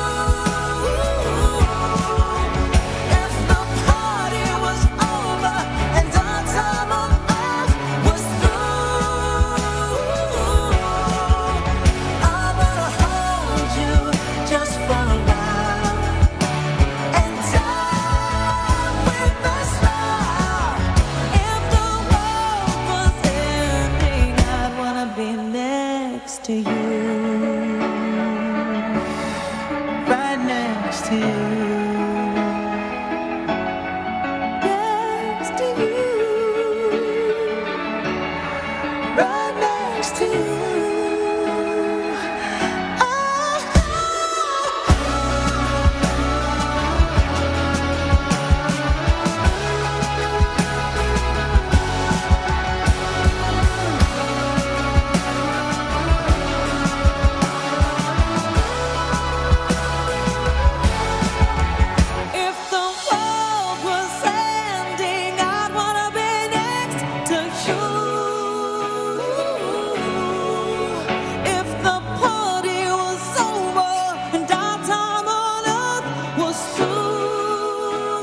If the party was over and our time on earth was through, I wanna hold you just for a while and die with a smile. If the world was ending, I'd wanna be next to you, right next to you, next to you, right next to you. If the world was ending, I'd wanna be next to you. If the party was over and our time on earth was through,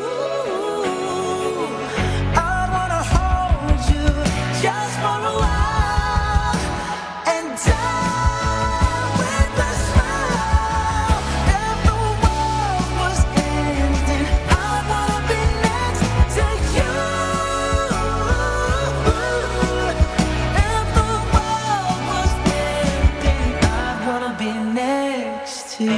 I'd wanna hold you just for a while and die with a smile. If the world was ending, I'd wanna be next to you. If the world was ending, I'd wanna be next to you.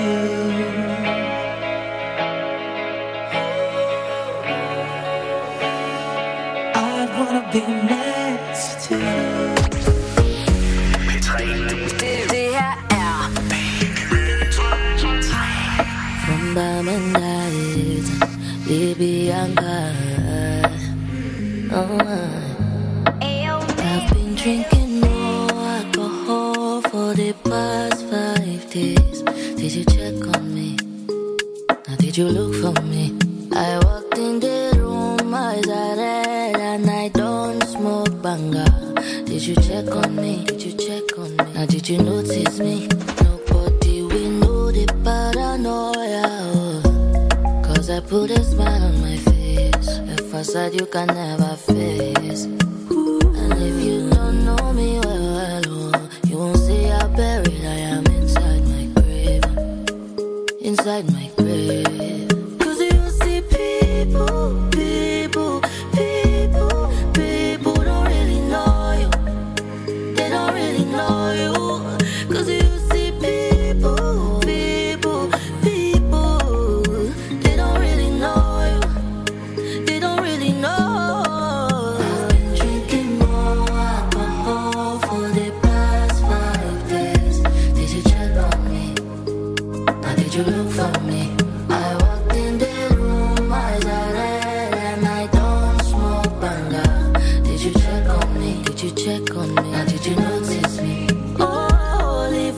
I'd wanna be next to you.
P3.
Det her er
From Bamandait, baby Bianca. I've been drinking more alcohol for the past 5 days. Did you check on me? Now did you look for me? I walked in the room, eyes are red, and I don't smoke banga. Did you check on me? Did you check on me? Now did you notice me? Nobody we know the paranoia. Cause I put a smile on my face. A facade you can never face. And if you don't know me well, you won't see how buried I am inside my grave. Inside my grave. Cause you see people don't really know you. They don't really know you. Cause you see people, they don't really know you. They don't really know. I've been drinking more alcohol for the past 5 days. Did you check on me? Now did you look for me? I walked in the room, eyes are red, and I don't smoke banga. Did you check on me? Did you check on me? Now did you notice me? Oh, Holy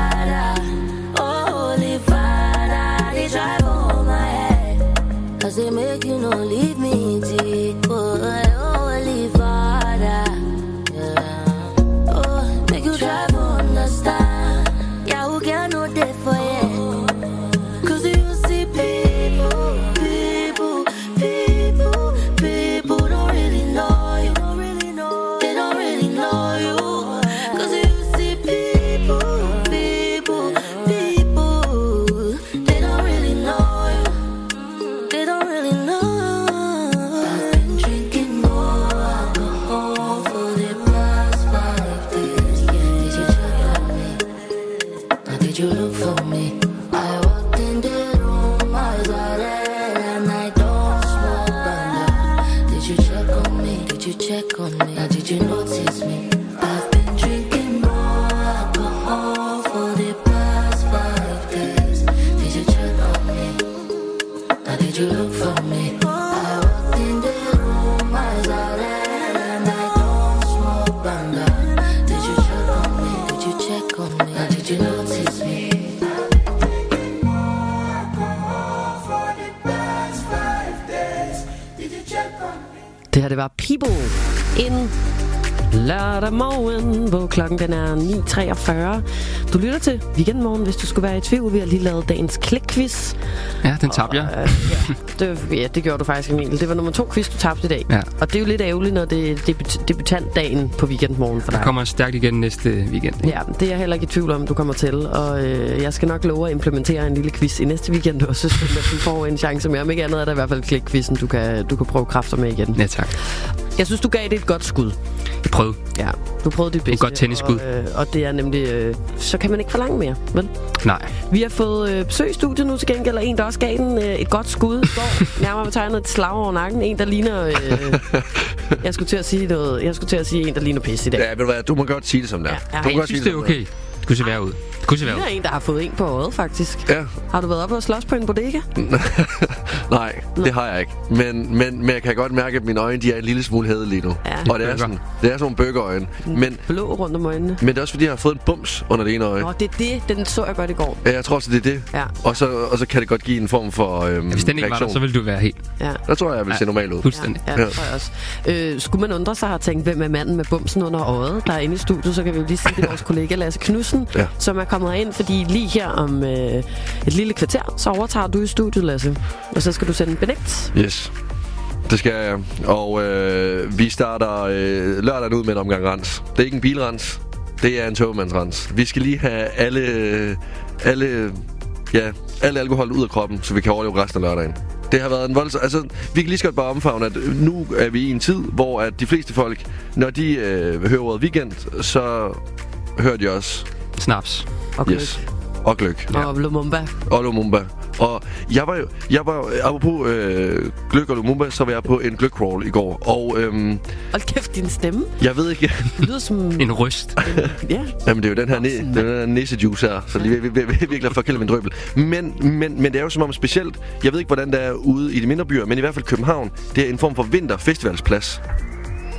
Father, they drive on my head. Cause they make you no leave me deep. Oh, Holy Father, yeah. Oh, make you drive on the star. Yeah, who can no day for you? Cause you see people don't really know you. They don't really know you. Cause you see people, they don't really know you. They don't really know. I've been drinking more alcohol for the past 5 days. Did you check on me? Now did you look for me? I walked in the room, eyes are red, and I don't smoke banga. Did you check on me? Did you check on me? Now did you notice me? I've been drinking more alcohol for the past 5 days. Did you check on me? Now did you look for me? I walked in the room, eyes are red, and I don't smoke banga. Did you check on me? Did you check on me? Now did you notice me?
Det her, det var People in lørdag morgen, hvor klokken den er 9.43. Du lytter til Weekendmorgen, hvis du skulle være i tvivl. Vi har lige lavet dagens klikquiz.
Ja, den tabte jeg.
Det gjorde du faktisk, Emil. Det var nummer 2 quiz, du tabte i dag.
Ja.
Og det er jo lidt ærgerligt, når det er debutantdagen på Weekendmorgen for dig.
Det kommer stærkt igen næste weekend.
Ja, det er jeg heller ikke i tvivl om, du kommer til. Og jeg skal nok love at implementere en lille quiz i næste weekend også, så du får en chance mere. Om ikke andet er der i hvert fald klikquizzen, du kan prøve kræfter med igen.
Ja, tak.
Jeg synes, du gav det et godt skud.
Jeg prøvede.
Ja, du prøvede dit bedste.
Et godt tennisskud.
Og det er nemlig... så kan man ikke forlange mere, vel?
Nej.
Vi har fået besøg i studiet nu til gengæld, og en, der også gav den et godt skud i går. Nærmere betegnet et slag over nakken. En, der ligner... jeg skulle til at sige en, der ligner pis i dag.
Ja, ved du hvad, du må godt sige det som det er.
Ja, jeg synes, det er okay. Det kunne se værre ud.
Det er en, der har fået en på øjet, faktisk.
Ja.
Har du været oppe og slås på en bodega?
Nej, det har jeg ikke. Men jeg kan godt mærke, at mine øjne, de er en lille smule hæde lige nu. Ja. Og det er sådan nogle bøggeøjne. Men
blå rundt om øjnene.
Men det er også fordi, jeg har fået en bums under det ene øje.
Nå, det er det. Den så jeg godt i går.
Ja, jeg tror også, det er det.
Ja.
Og så kan det godt give en form for
hvis den ikke var der, så ville du være helt...
Ja. Der tror jeg vil se normal ud.
Fuldstændig.
Ja, det tror jeg også. Skulle man undre sig og tænke, hvem er manden med bumsen under øjet, der er inde i studiet, så kan vi jo lige sige, det er vores kollega Lasse Knudsen, som er kommet ind, fordi lige her om et lille kvarter, så overtager du i studiet, Lasse. Og så skal du sende en benægt.
Yes. Det skal jeg. Og vi starter lørdagen ud med en omgang rens. Det er ikke en bilrens. Det er en togmandsrens. Vi skal lige have alle alkohol ud af kroppen, så vi kan overleve resten af lørdagen. Det har været en voldsom... Altså, vi kan lige så godt bare omfavne, at nu er vi i en tid, hvor at de fleste folk, når de hører ordet weekend, så hører de også...
Snaps.
Og gløk.
Yes. Og gløk.
Og Lumumba.
Og Lumumba. Og jeg var apropos gløk og Lumumba, så var jeg på en gløkcrawl i går. Og
hold kæft, din stemme.
Jeg ved ikke.
Det lyder som
en røst.
Ja.
Jamen det er jo den her næsejuice her, så lige virkelig forkælde min drøbel. Men det er jo som om specielt, jeg ved ikke hvordan det er ude i de mindre byer, men i hvert fald København, det er en form for vinterfestivalsplads.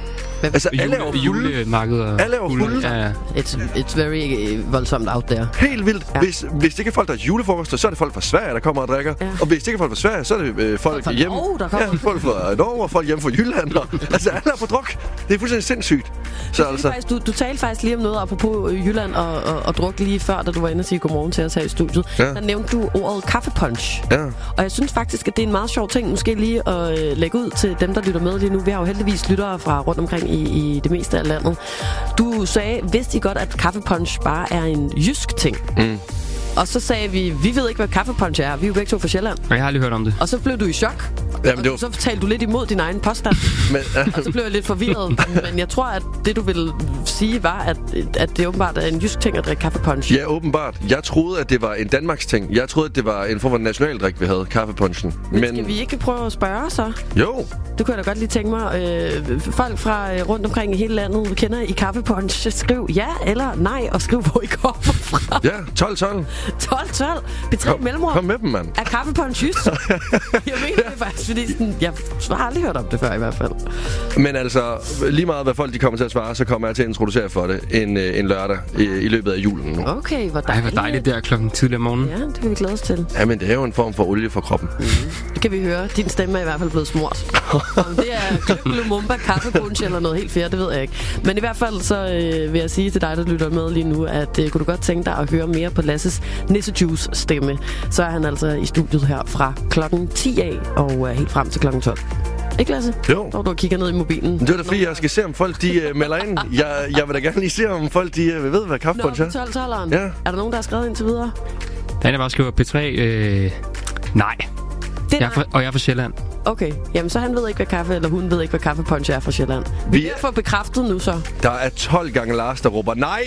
Altså, alle er jo fulde.
Julemarkeder.
Alle er jo fulde.
Ja.
It's very voldsomt out there.
Helt vildt. Ja. Hvis det ikke er folk, der er julefrokoster, så er det folk fra Sverige, der kommer og drikker. Ja. Og hvis det ikke er folk fra Sverige, så er det folk hjemme. Folk fra Norge og folk hjemme fra Jylland. Altså, alle er på druk. Det er fuldstændig sindssygt. Så altså...
faktisk, du talte faktisk lige om noget apropos Jylland og druk lige før, da du var inde og sige godmorgen til os her i studiet. Ja. Der nævnte du ordet kaffepunch. Ja. Og jeg synes faktisk, at det er en meget sjov ting, måske lige at lægge ud til dem, der lytter med lige nu. Vi har jo heldigvis lyttere fra rundt omkring i det meste af landet. Du sagde, vidste I godt, at kaffepunch bare er en jysk ting? Mm. Og så sagde vi ved ikke, hvad kaffepunch er. Vi er jo begge to fra Sjælland.
Og jeg har aldrig hørt om det.
Og så blev du i chok.
Jamen,
og så talte du lidt imod din egen påstand. Og så blev jeg lidt forvirret. Men jeg tror, at det du ville sige var, at det åbenbart er en jysk ting at drikke kaffepunch.
Ja, åbenbart. Jeg troede, at det var en Danmarks ting. Jeg troede, at det var en form for nationaldrik, vi havde, kaffepunchen.
Men skal vi ikke prøve at spørge så?
Jo.
Det kunne jeg da godt lige tænke mig. Folk fra rundt omkring i hele landet kender I kaffepunch. Skriv ja eller nej, og skriv, hvor I kommer fra.
Ja, 12-12.
12-12. Betræk mellemrum.
Kom med dem, mand.
Er kaffepunch jysk? Jeg mener det faktisk, fordi sådan, jeg har aldrig hørt om det før i hvert fald.
Men altså, lige meget hvad folk de kommer til at svare, så kommer jeg til at introducere for det en lørdag i løbet af julen nu.
Okay, hvor dejligt.
Hvor dejligt der klokken tidlig om morgenen.
Ja, det vil vi glæde os til.
Ja, men det er jo en form for olie for kroppen.
Det kan vi høre. Din stemme er i hvert fald blevet smurt. Om det er Club Lumumba, kaffepunch eller noget helt fjerde, det ved jeg ikke. Men i hvert fald så vil jeg sige til dig, der lytter med lige nu, at kunne du godt tænke dig at høre mere på Lasses Nissejuice stemme. Så er han altså i studiet her fra klokken 10 af og helt frem til klokken 12. Ikke, Lasse?
Jo.
Når du kigger ned i mobilen.
Det er da fordi, jeg skal se, om folk de melder ind. Jeg vil da gerne lige se, om folk de ved, hvad kaffepunch er.
12-12'eren.
Ja.
Er der nogen, der har skrevet ind til videre?
Der er bare skriver P3. Nej. Jeg er fra Sjælland.
Okay, jamen så han ved ikke, hvad kaffe, eller hun ved ikke, hvad kaffepunch er fra Sjælland. Vi er for bekræftet nu så.
Der er 12 gange Lars, der råber nej!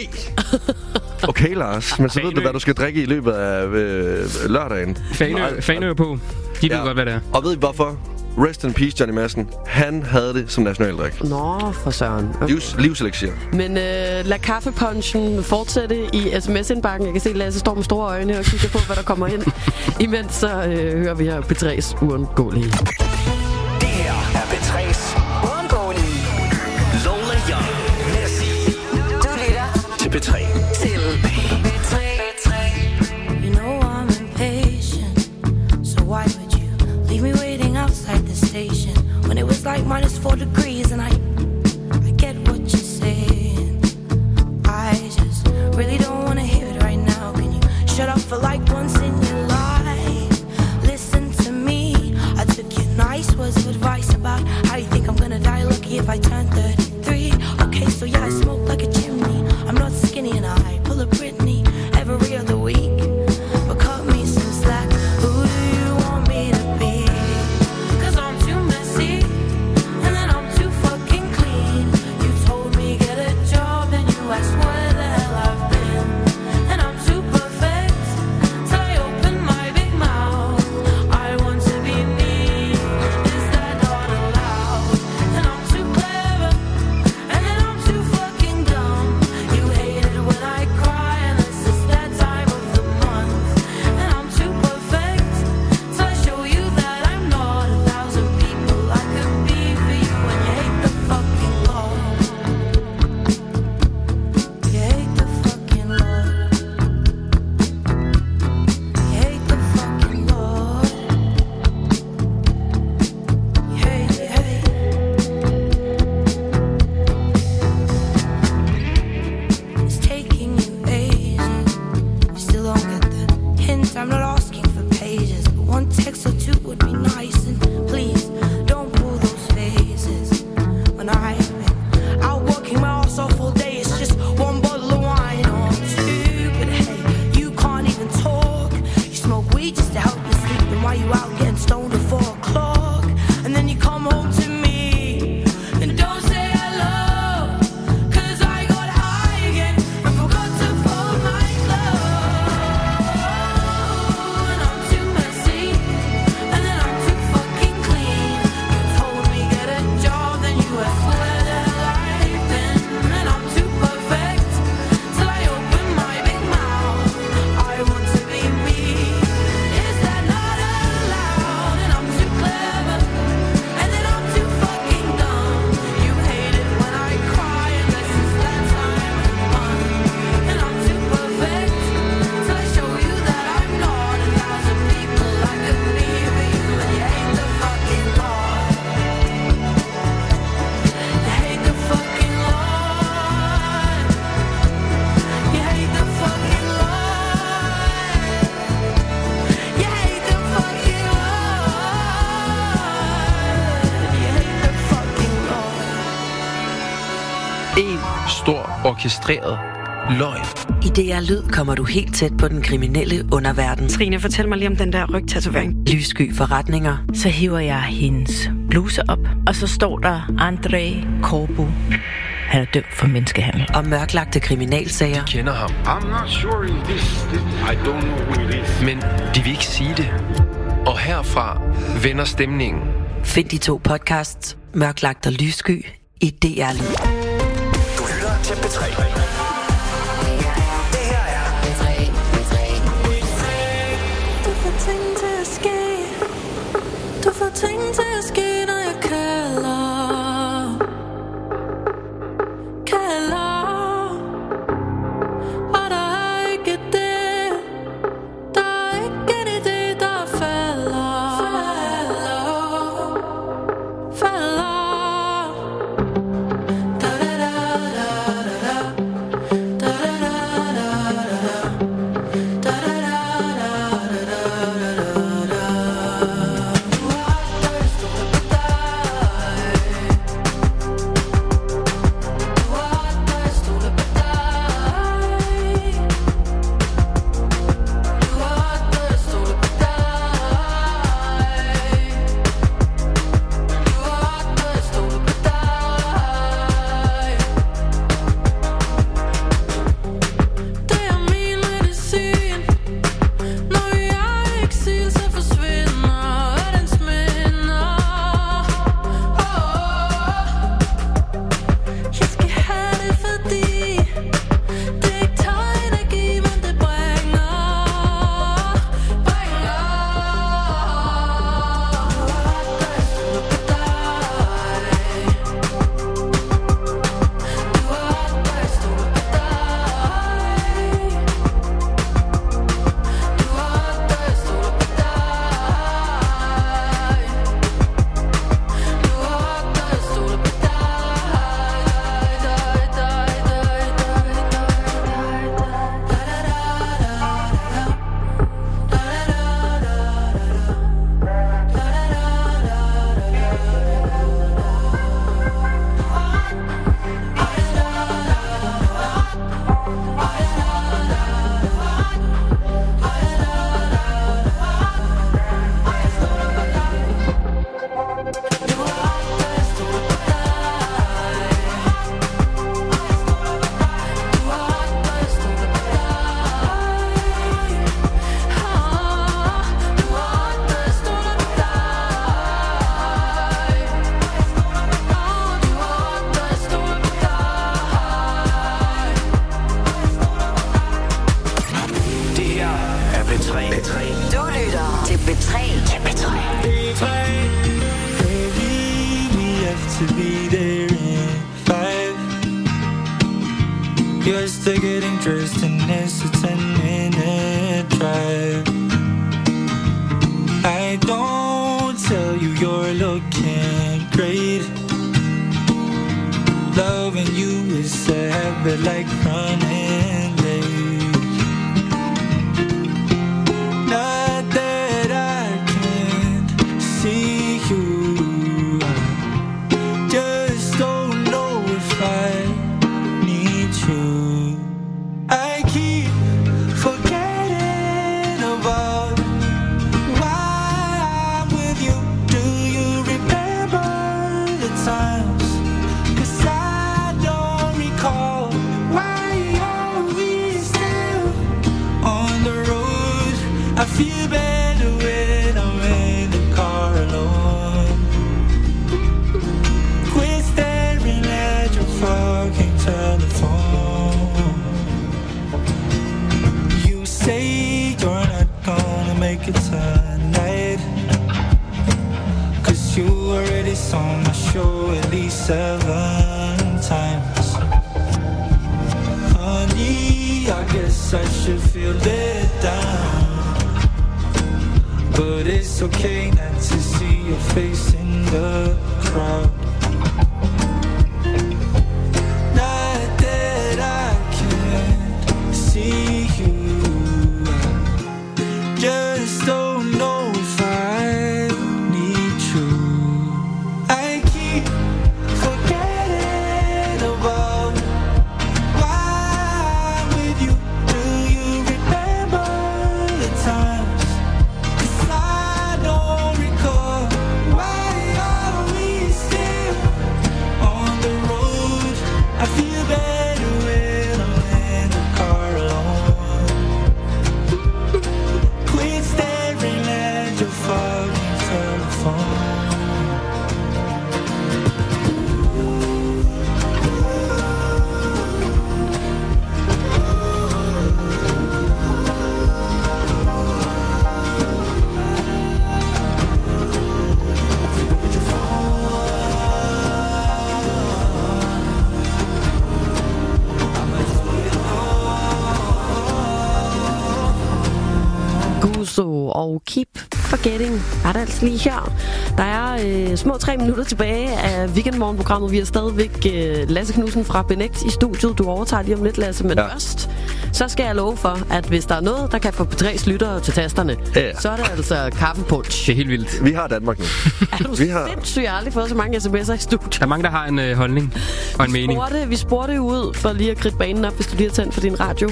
Okay, Lars, men så ved du, hvad du skal drikke i løbet af lørdagen.
Fanø på. De ved godt, hvad det er.
Og ved I hvorfor? Rest in peace, Johnny Madsen. Han havde det som nationaldrik.
Nå, for søren. Okay.
Livseleksier.
Men lad kaffepunchen fortsætte i sms-indbakken. Jeg kan se, at Lasse står med store øjne og kigger på, hvad der kommer ind. Imens så hører vi her P3's uundgåelige.
Det her er P3's uundgåelige. Lola Young. Messi.
Du lytter
til P3.
til P3.
You know I'm impatient, so why would you leave me waiting outside the station when it was like -4 degrees and I get what you're saying. I just really don't want to hear it right now. Can you shut up for like once in your life? Listen to me. I took your nice words of advice about how you think I'm gonna die lucky if I turn 33. Okay, so yeah, I smoke like a chimney. I'm not skinny and I pull a Britney every other week. But cut me some slack. Who do you want me to be? 'Cause I'm too messy and then I'm too fucking clean. You told me get a job and you asked where the hell I've been. And I'm too perfect till I open my big mouth. I want to be me. Is that not allowed? And I'm too clever and then I'm too fucking
En stor orkestreret løgn.
I DR Lyd kommer du helt tæt på den kriminelle underverden.
Trine, fortæl mig lige om den der rygtatovering.
Lyssky forretninger.
Så hiver jeg hendes bluse op, og så står der André Corbu. Han er dømt for menneskehandel.
Og mørklagte kriminalsager.
De kender ham.
I'm not sure if this I don't know who it is.
Men de vil ikke sige det. Og herfra vender stemningen.
Find de 2 podcasts, Mørklagt og Lyssky, i DR Lyd.
Du lytter til P3. Det her er P3.
Du får ting til at ske. Du får ting til at ske, når jeg kalder. Og der er ikke det. Der er ikke en idé, der falder.
You're still getting dressed and it's a 10-minute drive. I don't tell you you're looking great. Loving you is a habit like running late. Not that I can't see you, I just don't know if I need you. I keep forgetting about why I'm with you. Do you remember the times? 'Cause I don't recall. Why are we still on the road? I feel better when I'm in the car alone. Quit staring at your fucking telephone. You say you're not gonna make it tonight, 'cause you already saw my show at least 7 times. Honey, I guess I should feel let down, but it's okay not to see your face in the crowd. Not that I can't see you, just don't know if I need you. I keep forgetting about
og Keep Forgetting er der altså lige her. Der er små 3 minutter tilbage af Weekendmorgen-programmet. Vi har stadigvæk Lasse Knudsen fra Benekt i studiet. Du overtager lige om lidt, Lasse, men først så skal jeg love for, at hvis der er noget, der kan få P3's lyttere til tasterne, så er det altså kaffepunch.
Det er helt vildt.
Vi har Danmark nu.
Er du sindssygt? Jeg har aldrig fået så mange sms'er i studiet.
Der er mange, der har en holdning og en mening.
Vi spurgte jo ud for lige at kridte banen op, hvis du lige har tændt for din radio.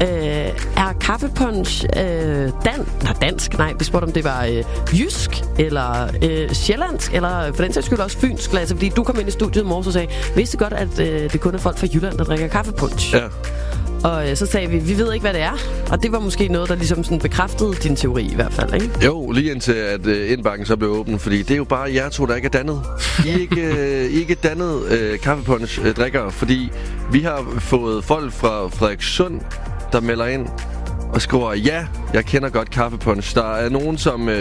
Er kaffepunch dansk? Nej, vi spurgte om det var jysk, eller sjællandsk, eller for den sags skyld også fynsk, Lasse, fordi du kom ind i studiet i morges og sagde, vidste godt, at det kun er folk fra Jylland, der drikker kaffepunch.
Ja.
Og så sagde vi ved ikke, hvad det er. Og det var måske noget, der ligesom sådan bekræftede din teori i hvert fald, ikke?
Jo, lige indtil at indbakken så blev åben, fordi det er jo bare jer to, der ikke er dannet. I er ikke dannet kaffepunch-drikkere, fordi vi har fået folk fra Frederikssund, der melder ind og skriver, ja, jeg kender godt kaffepunch. Der er nogen,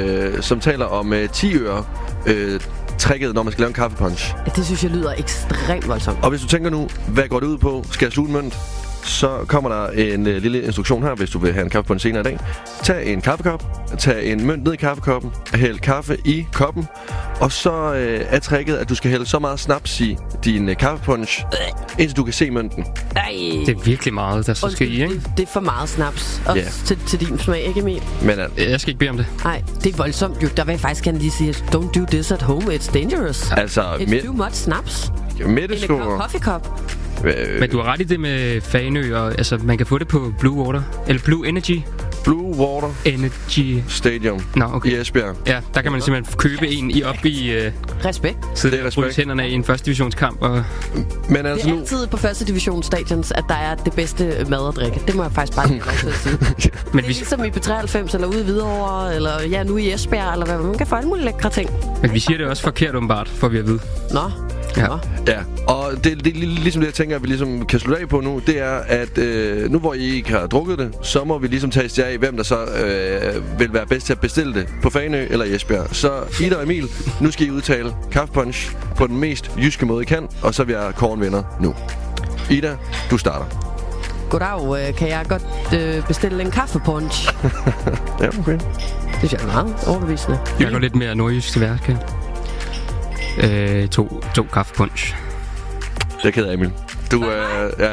som taler om 10 øre tricket, når man skal lave en kaffepunch.
Det synes jeg lyder ekstremt voldsomt.
Og hvis du tænker nu, hvad går det ud på? Skal jeg sluge en mønt? Så kommer der en lille instruktion her, hvis du vil have en kaffepunch senere i dag. Tag en kaffekop, tag en mønt ned i kaffekoppen, hæld kaffe i koppen, og så er tricket, at du skal hælde så meget snaps i din kaffepunch, indtil du kan se mønten.
Det er virkelig meget, der så skal i, ikke?
Det er for meget snaps, også til din smag, ikke Emil?
Men
jeg skal ikke bede om det.
Nej, det er voldsomt jo. Der vil jeg faktisk gerne lige sige, don't do this at home, it's dangerous.
Altså,
it's too much snaps.
Med det store
Coffee-kop.
Men du har ret i det med Fanø, og altså, man kan få det på Blue Water, eller Blue Energy.
Blue Water
Energy
Stadium
i
Esbjerg.
Ja, der kan man simpelthen købe en op i...
respekt.
Så det er respekt. Hænderne af i en første divisionskamp. Og...
Men altså
det er altid på første divisionsstadions, at der er det bedste mad at drikke. Det må jeg faktisk bare lige lov til at sige. Men det er ligesom i P93, eller ude i Hvidovre, eller nu i Esbjerg, eller hvad. Man kan få alle mulige lækre ting.
Men vi siger det også forkert åbenbart, får vi at vide.
Nå.
Ja, og det er ligesom det, jeg tænker, at vi ligesom kan slutte af på nu. Det er, at nu hvor I ikke har drukket det, så må vi ligesom tage af, hvem der så vil være bedst til at bestille det på Fanø eller i Esbjerg. Så Ida og Emil, nu skal I udtale kaffepunch på den mest jyske måde I kan, og så vil jeg kåre en vinder nu. Ida, du starter.
Goddag, kan jeg godt bestille en kaffepunch?
Ja, okay.
Det er meget overbevisende.
Jeg går lidt mere nordjysk til værk her. 2 kaffepunch.
Det er ked af, Emil. Du er...
Jeg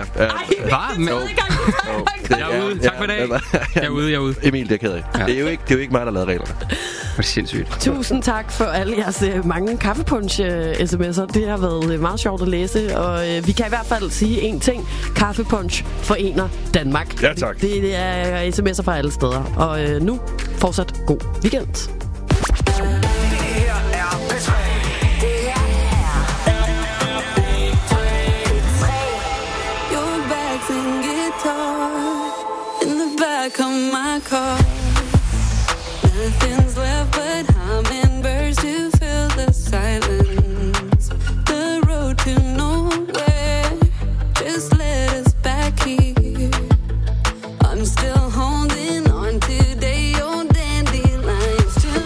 er ude. Tak for i dag. Jeg er ude.
Emil, det er ked af. Ja. Det er jo ikke mig, der lavede reglerne.
Det er sindssygt.
Tusind tak for alle jeres mange kaffepunch-sms'er. Det har været meget sjovt at læse. Og vi kan i hvert fald sige én ting. Kaffepunch forener Danmark.
Ja, tak.
Det er sms'er fra alle steder. Og nu fortsat god weekend.
Come my car. Nothing's left but hummingbirds to fill the silence. The road to nowhere just led us back here. I'm still holding on to day old dandelions to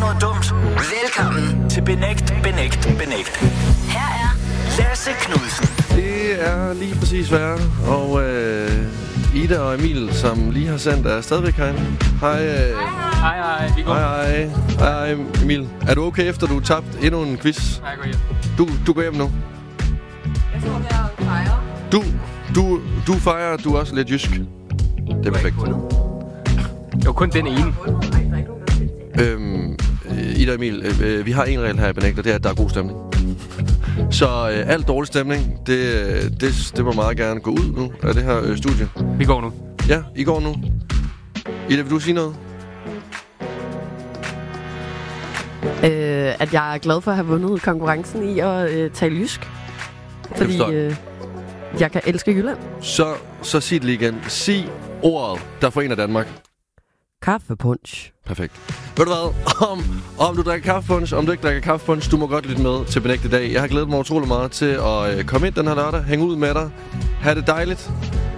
noget dumt?
Velkommen
Til Benægt.
Her er
Lasse Knudsen.
Det er lige præcis værre. Og Ida og Emil, som lige har sendt, er stadigvæk herinde. Hej.
Hej, vi går.
Hej, Emil. Er du okay, efter du tabt endnu en quiz?
Nej, jeg går hjem.
Du går hjem nu?
Jeg tror, jeg fejrer.
Du fejrer, du er også lidt jysk. Det er perfekt.
Det var kun den ene.
Ida og Emil, vi har en regel her i Benægt, og det er, at der er god stemning. Så alt dårlig stemning, det må meget gerne gå ud nu af det her studie.
Vi går nu.
Ja, I går nu. Ida, vil du sige noget?
At jeg er glad for at have vundet konkurrencen i at tale jysk. Fordi jeg kan elske Jylland.
Så sig det lige igen. Sig ordet, der forener Danmark.
Kaffepunch.
Perfekt. Ved du hvad? Om du drikker kaffepunch, om du ikke drikker kaffepunch, du må godt lytte med til Benægt i dag. Jeg har glædet mig utrolig meget til at komme ind den her lørdag, hænge ud med dig, have det dejligt.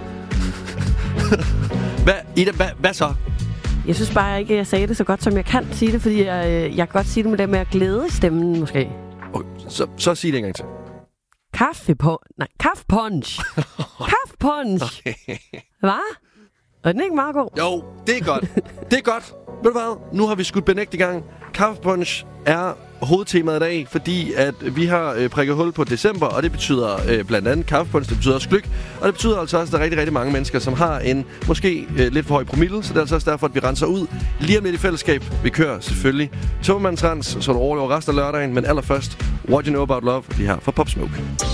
Hvad så?
Jeg synes bare ikke, at jeg sagde det så godt, som jeg kan sige det, fordi jeg kan godt sige det med det med at glæde i stemmen, måske.
Okay, så sig det en gang til.
Kaffepunch. Kaffepunch.
Okay.
Hvad? Er den ikke meget god?
Jo, det er godt. Det er godt. Ved du hvad? Nu har vi skudt Benægt i gang. Kaffepunch er hovedtemaet i dag, fordi at vi har prikket hul på december, og det betyder blandt andet kaffepunch, det betyder også gløgg, og det betyder altså også, at der er rigtig, rigtig mange mennesker, som har en måske lidt for høj promille, så det er altså også derfor, at vi renser ud lige om lidt i fællesskab. Vi kører selvfølgelig togmandsrens, så du overlever resten af lørdagen, men allerførst What You Know About Love, lige her fra Pop Smoke.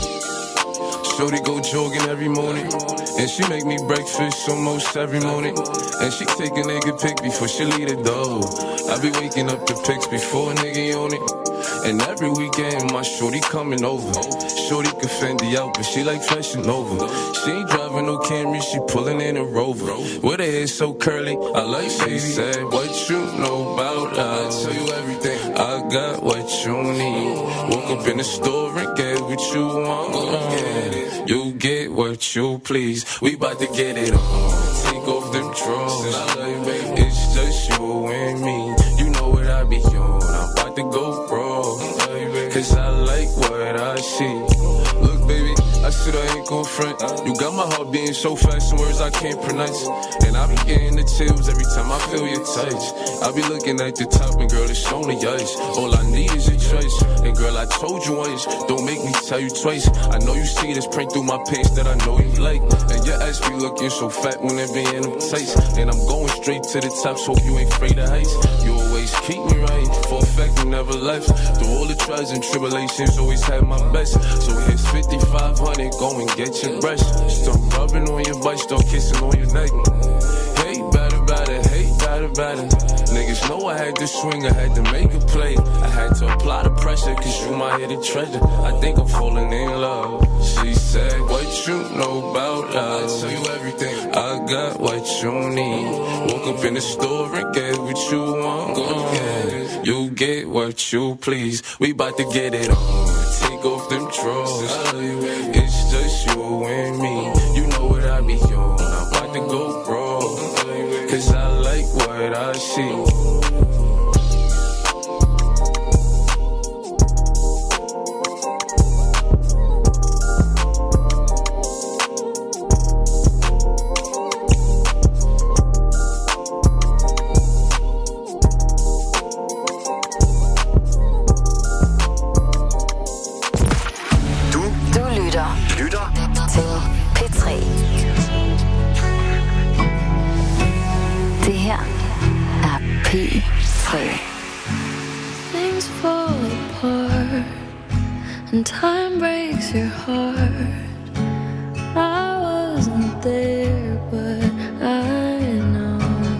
Shorty go jogging every morning, and she make me breakfast almost every morning. And she take a nigga pic before she leave the door. I be waking up the pics before a nigga on it. And every weekend my shorty coming over. Shorty can Fendi out, but she like fashion over. She ain't driving no Camry, she pulling in a Rover. With her hair so curly, I like she said, what you know about love? I tell you everything, I got what you need. Woke up in the store and get what you want. You get what you please. We bout to get it on. Take off them drawers. It's just you and me. You know what I be on. I'm about to go raw. Cause I like what I see. Look, baby, I said I ain't gon' front. You got my heart beating so fast, some words I can't pronounce. And I be getting the chills every time I feel your touch. I be looking at the top and girl, it's on the ice. All I need is your choice. And girl, I told you once, don't make me tell you twice. I know you see this print through my pants that I know you like. And your ass be looking so fat when it be in them tights. And I'm going straight to the top, so you ain't afraid of heights. You always keep me right, for a fact you never left. Through all the trials and tribulations, always had my best. So here's 5,500, go and get your brush. Start rubbing on your butt, start kissing on your neck. Hey, better. Niggas know I had to swing, I had to make a play. I had to apply the pressure, cause you my hidden treasure. I think I'm falling in love. She said, what you know about love? I tell you everything, I got what you need. Woke up in the store and get what you want. You get what you please. We bout to get it on. Take off them drawers. It's just you and me. You know what I be on. I'm about to go raw. Cause I like what I see.
lytter til P3. Det her er P3.
Things fall apart and time breaks your heart. I wasn't there, but I know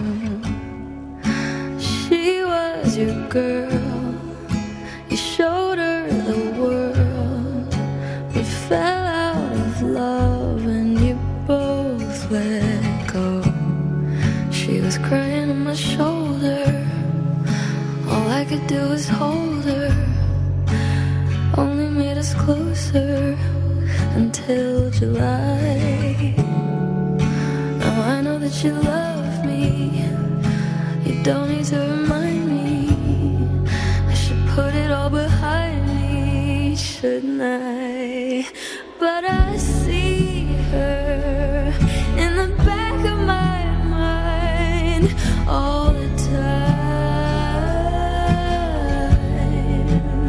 she was your girl. You showed her the world, but fell out of love and you both let go. She was crying on my shoulder. All I could do was hold her. Only made us closer until July. Now I know that you love me. You don't need to remind me. tonight, but I see her in the back of my mind all the time,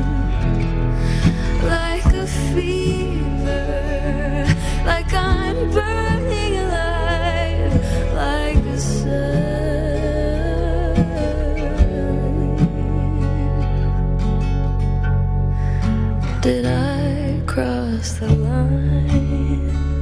like a fever, like I'm burning alive, like a sun. Did I cross the line?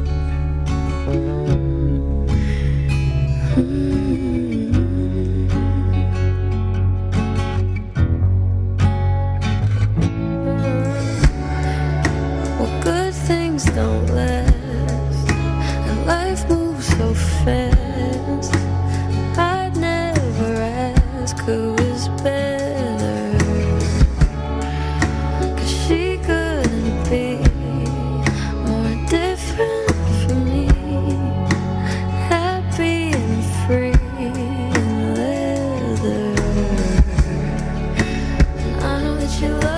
Well, good things don't last, and life moves so fast. I'd never ask who is better, 'cause she couldn't be more different from me. Happy and free in leather. And I know that you love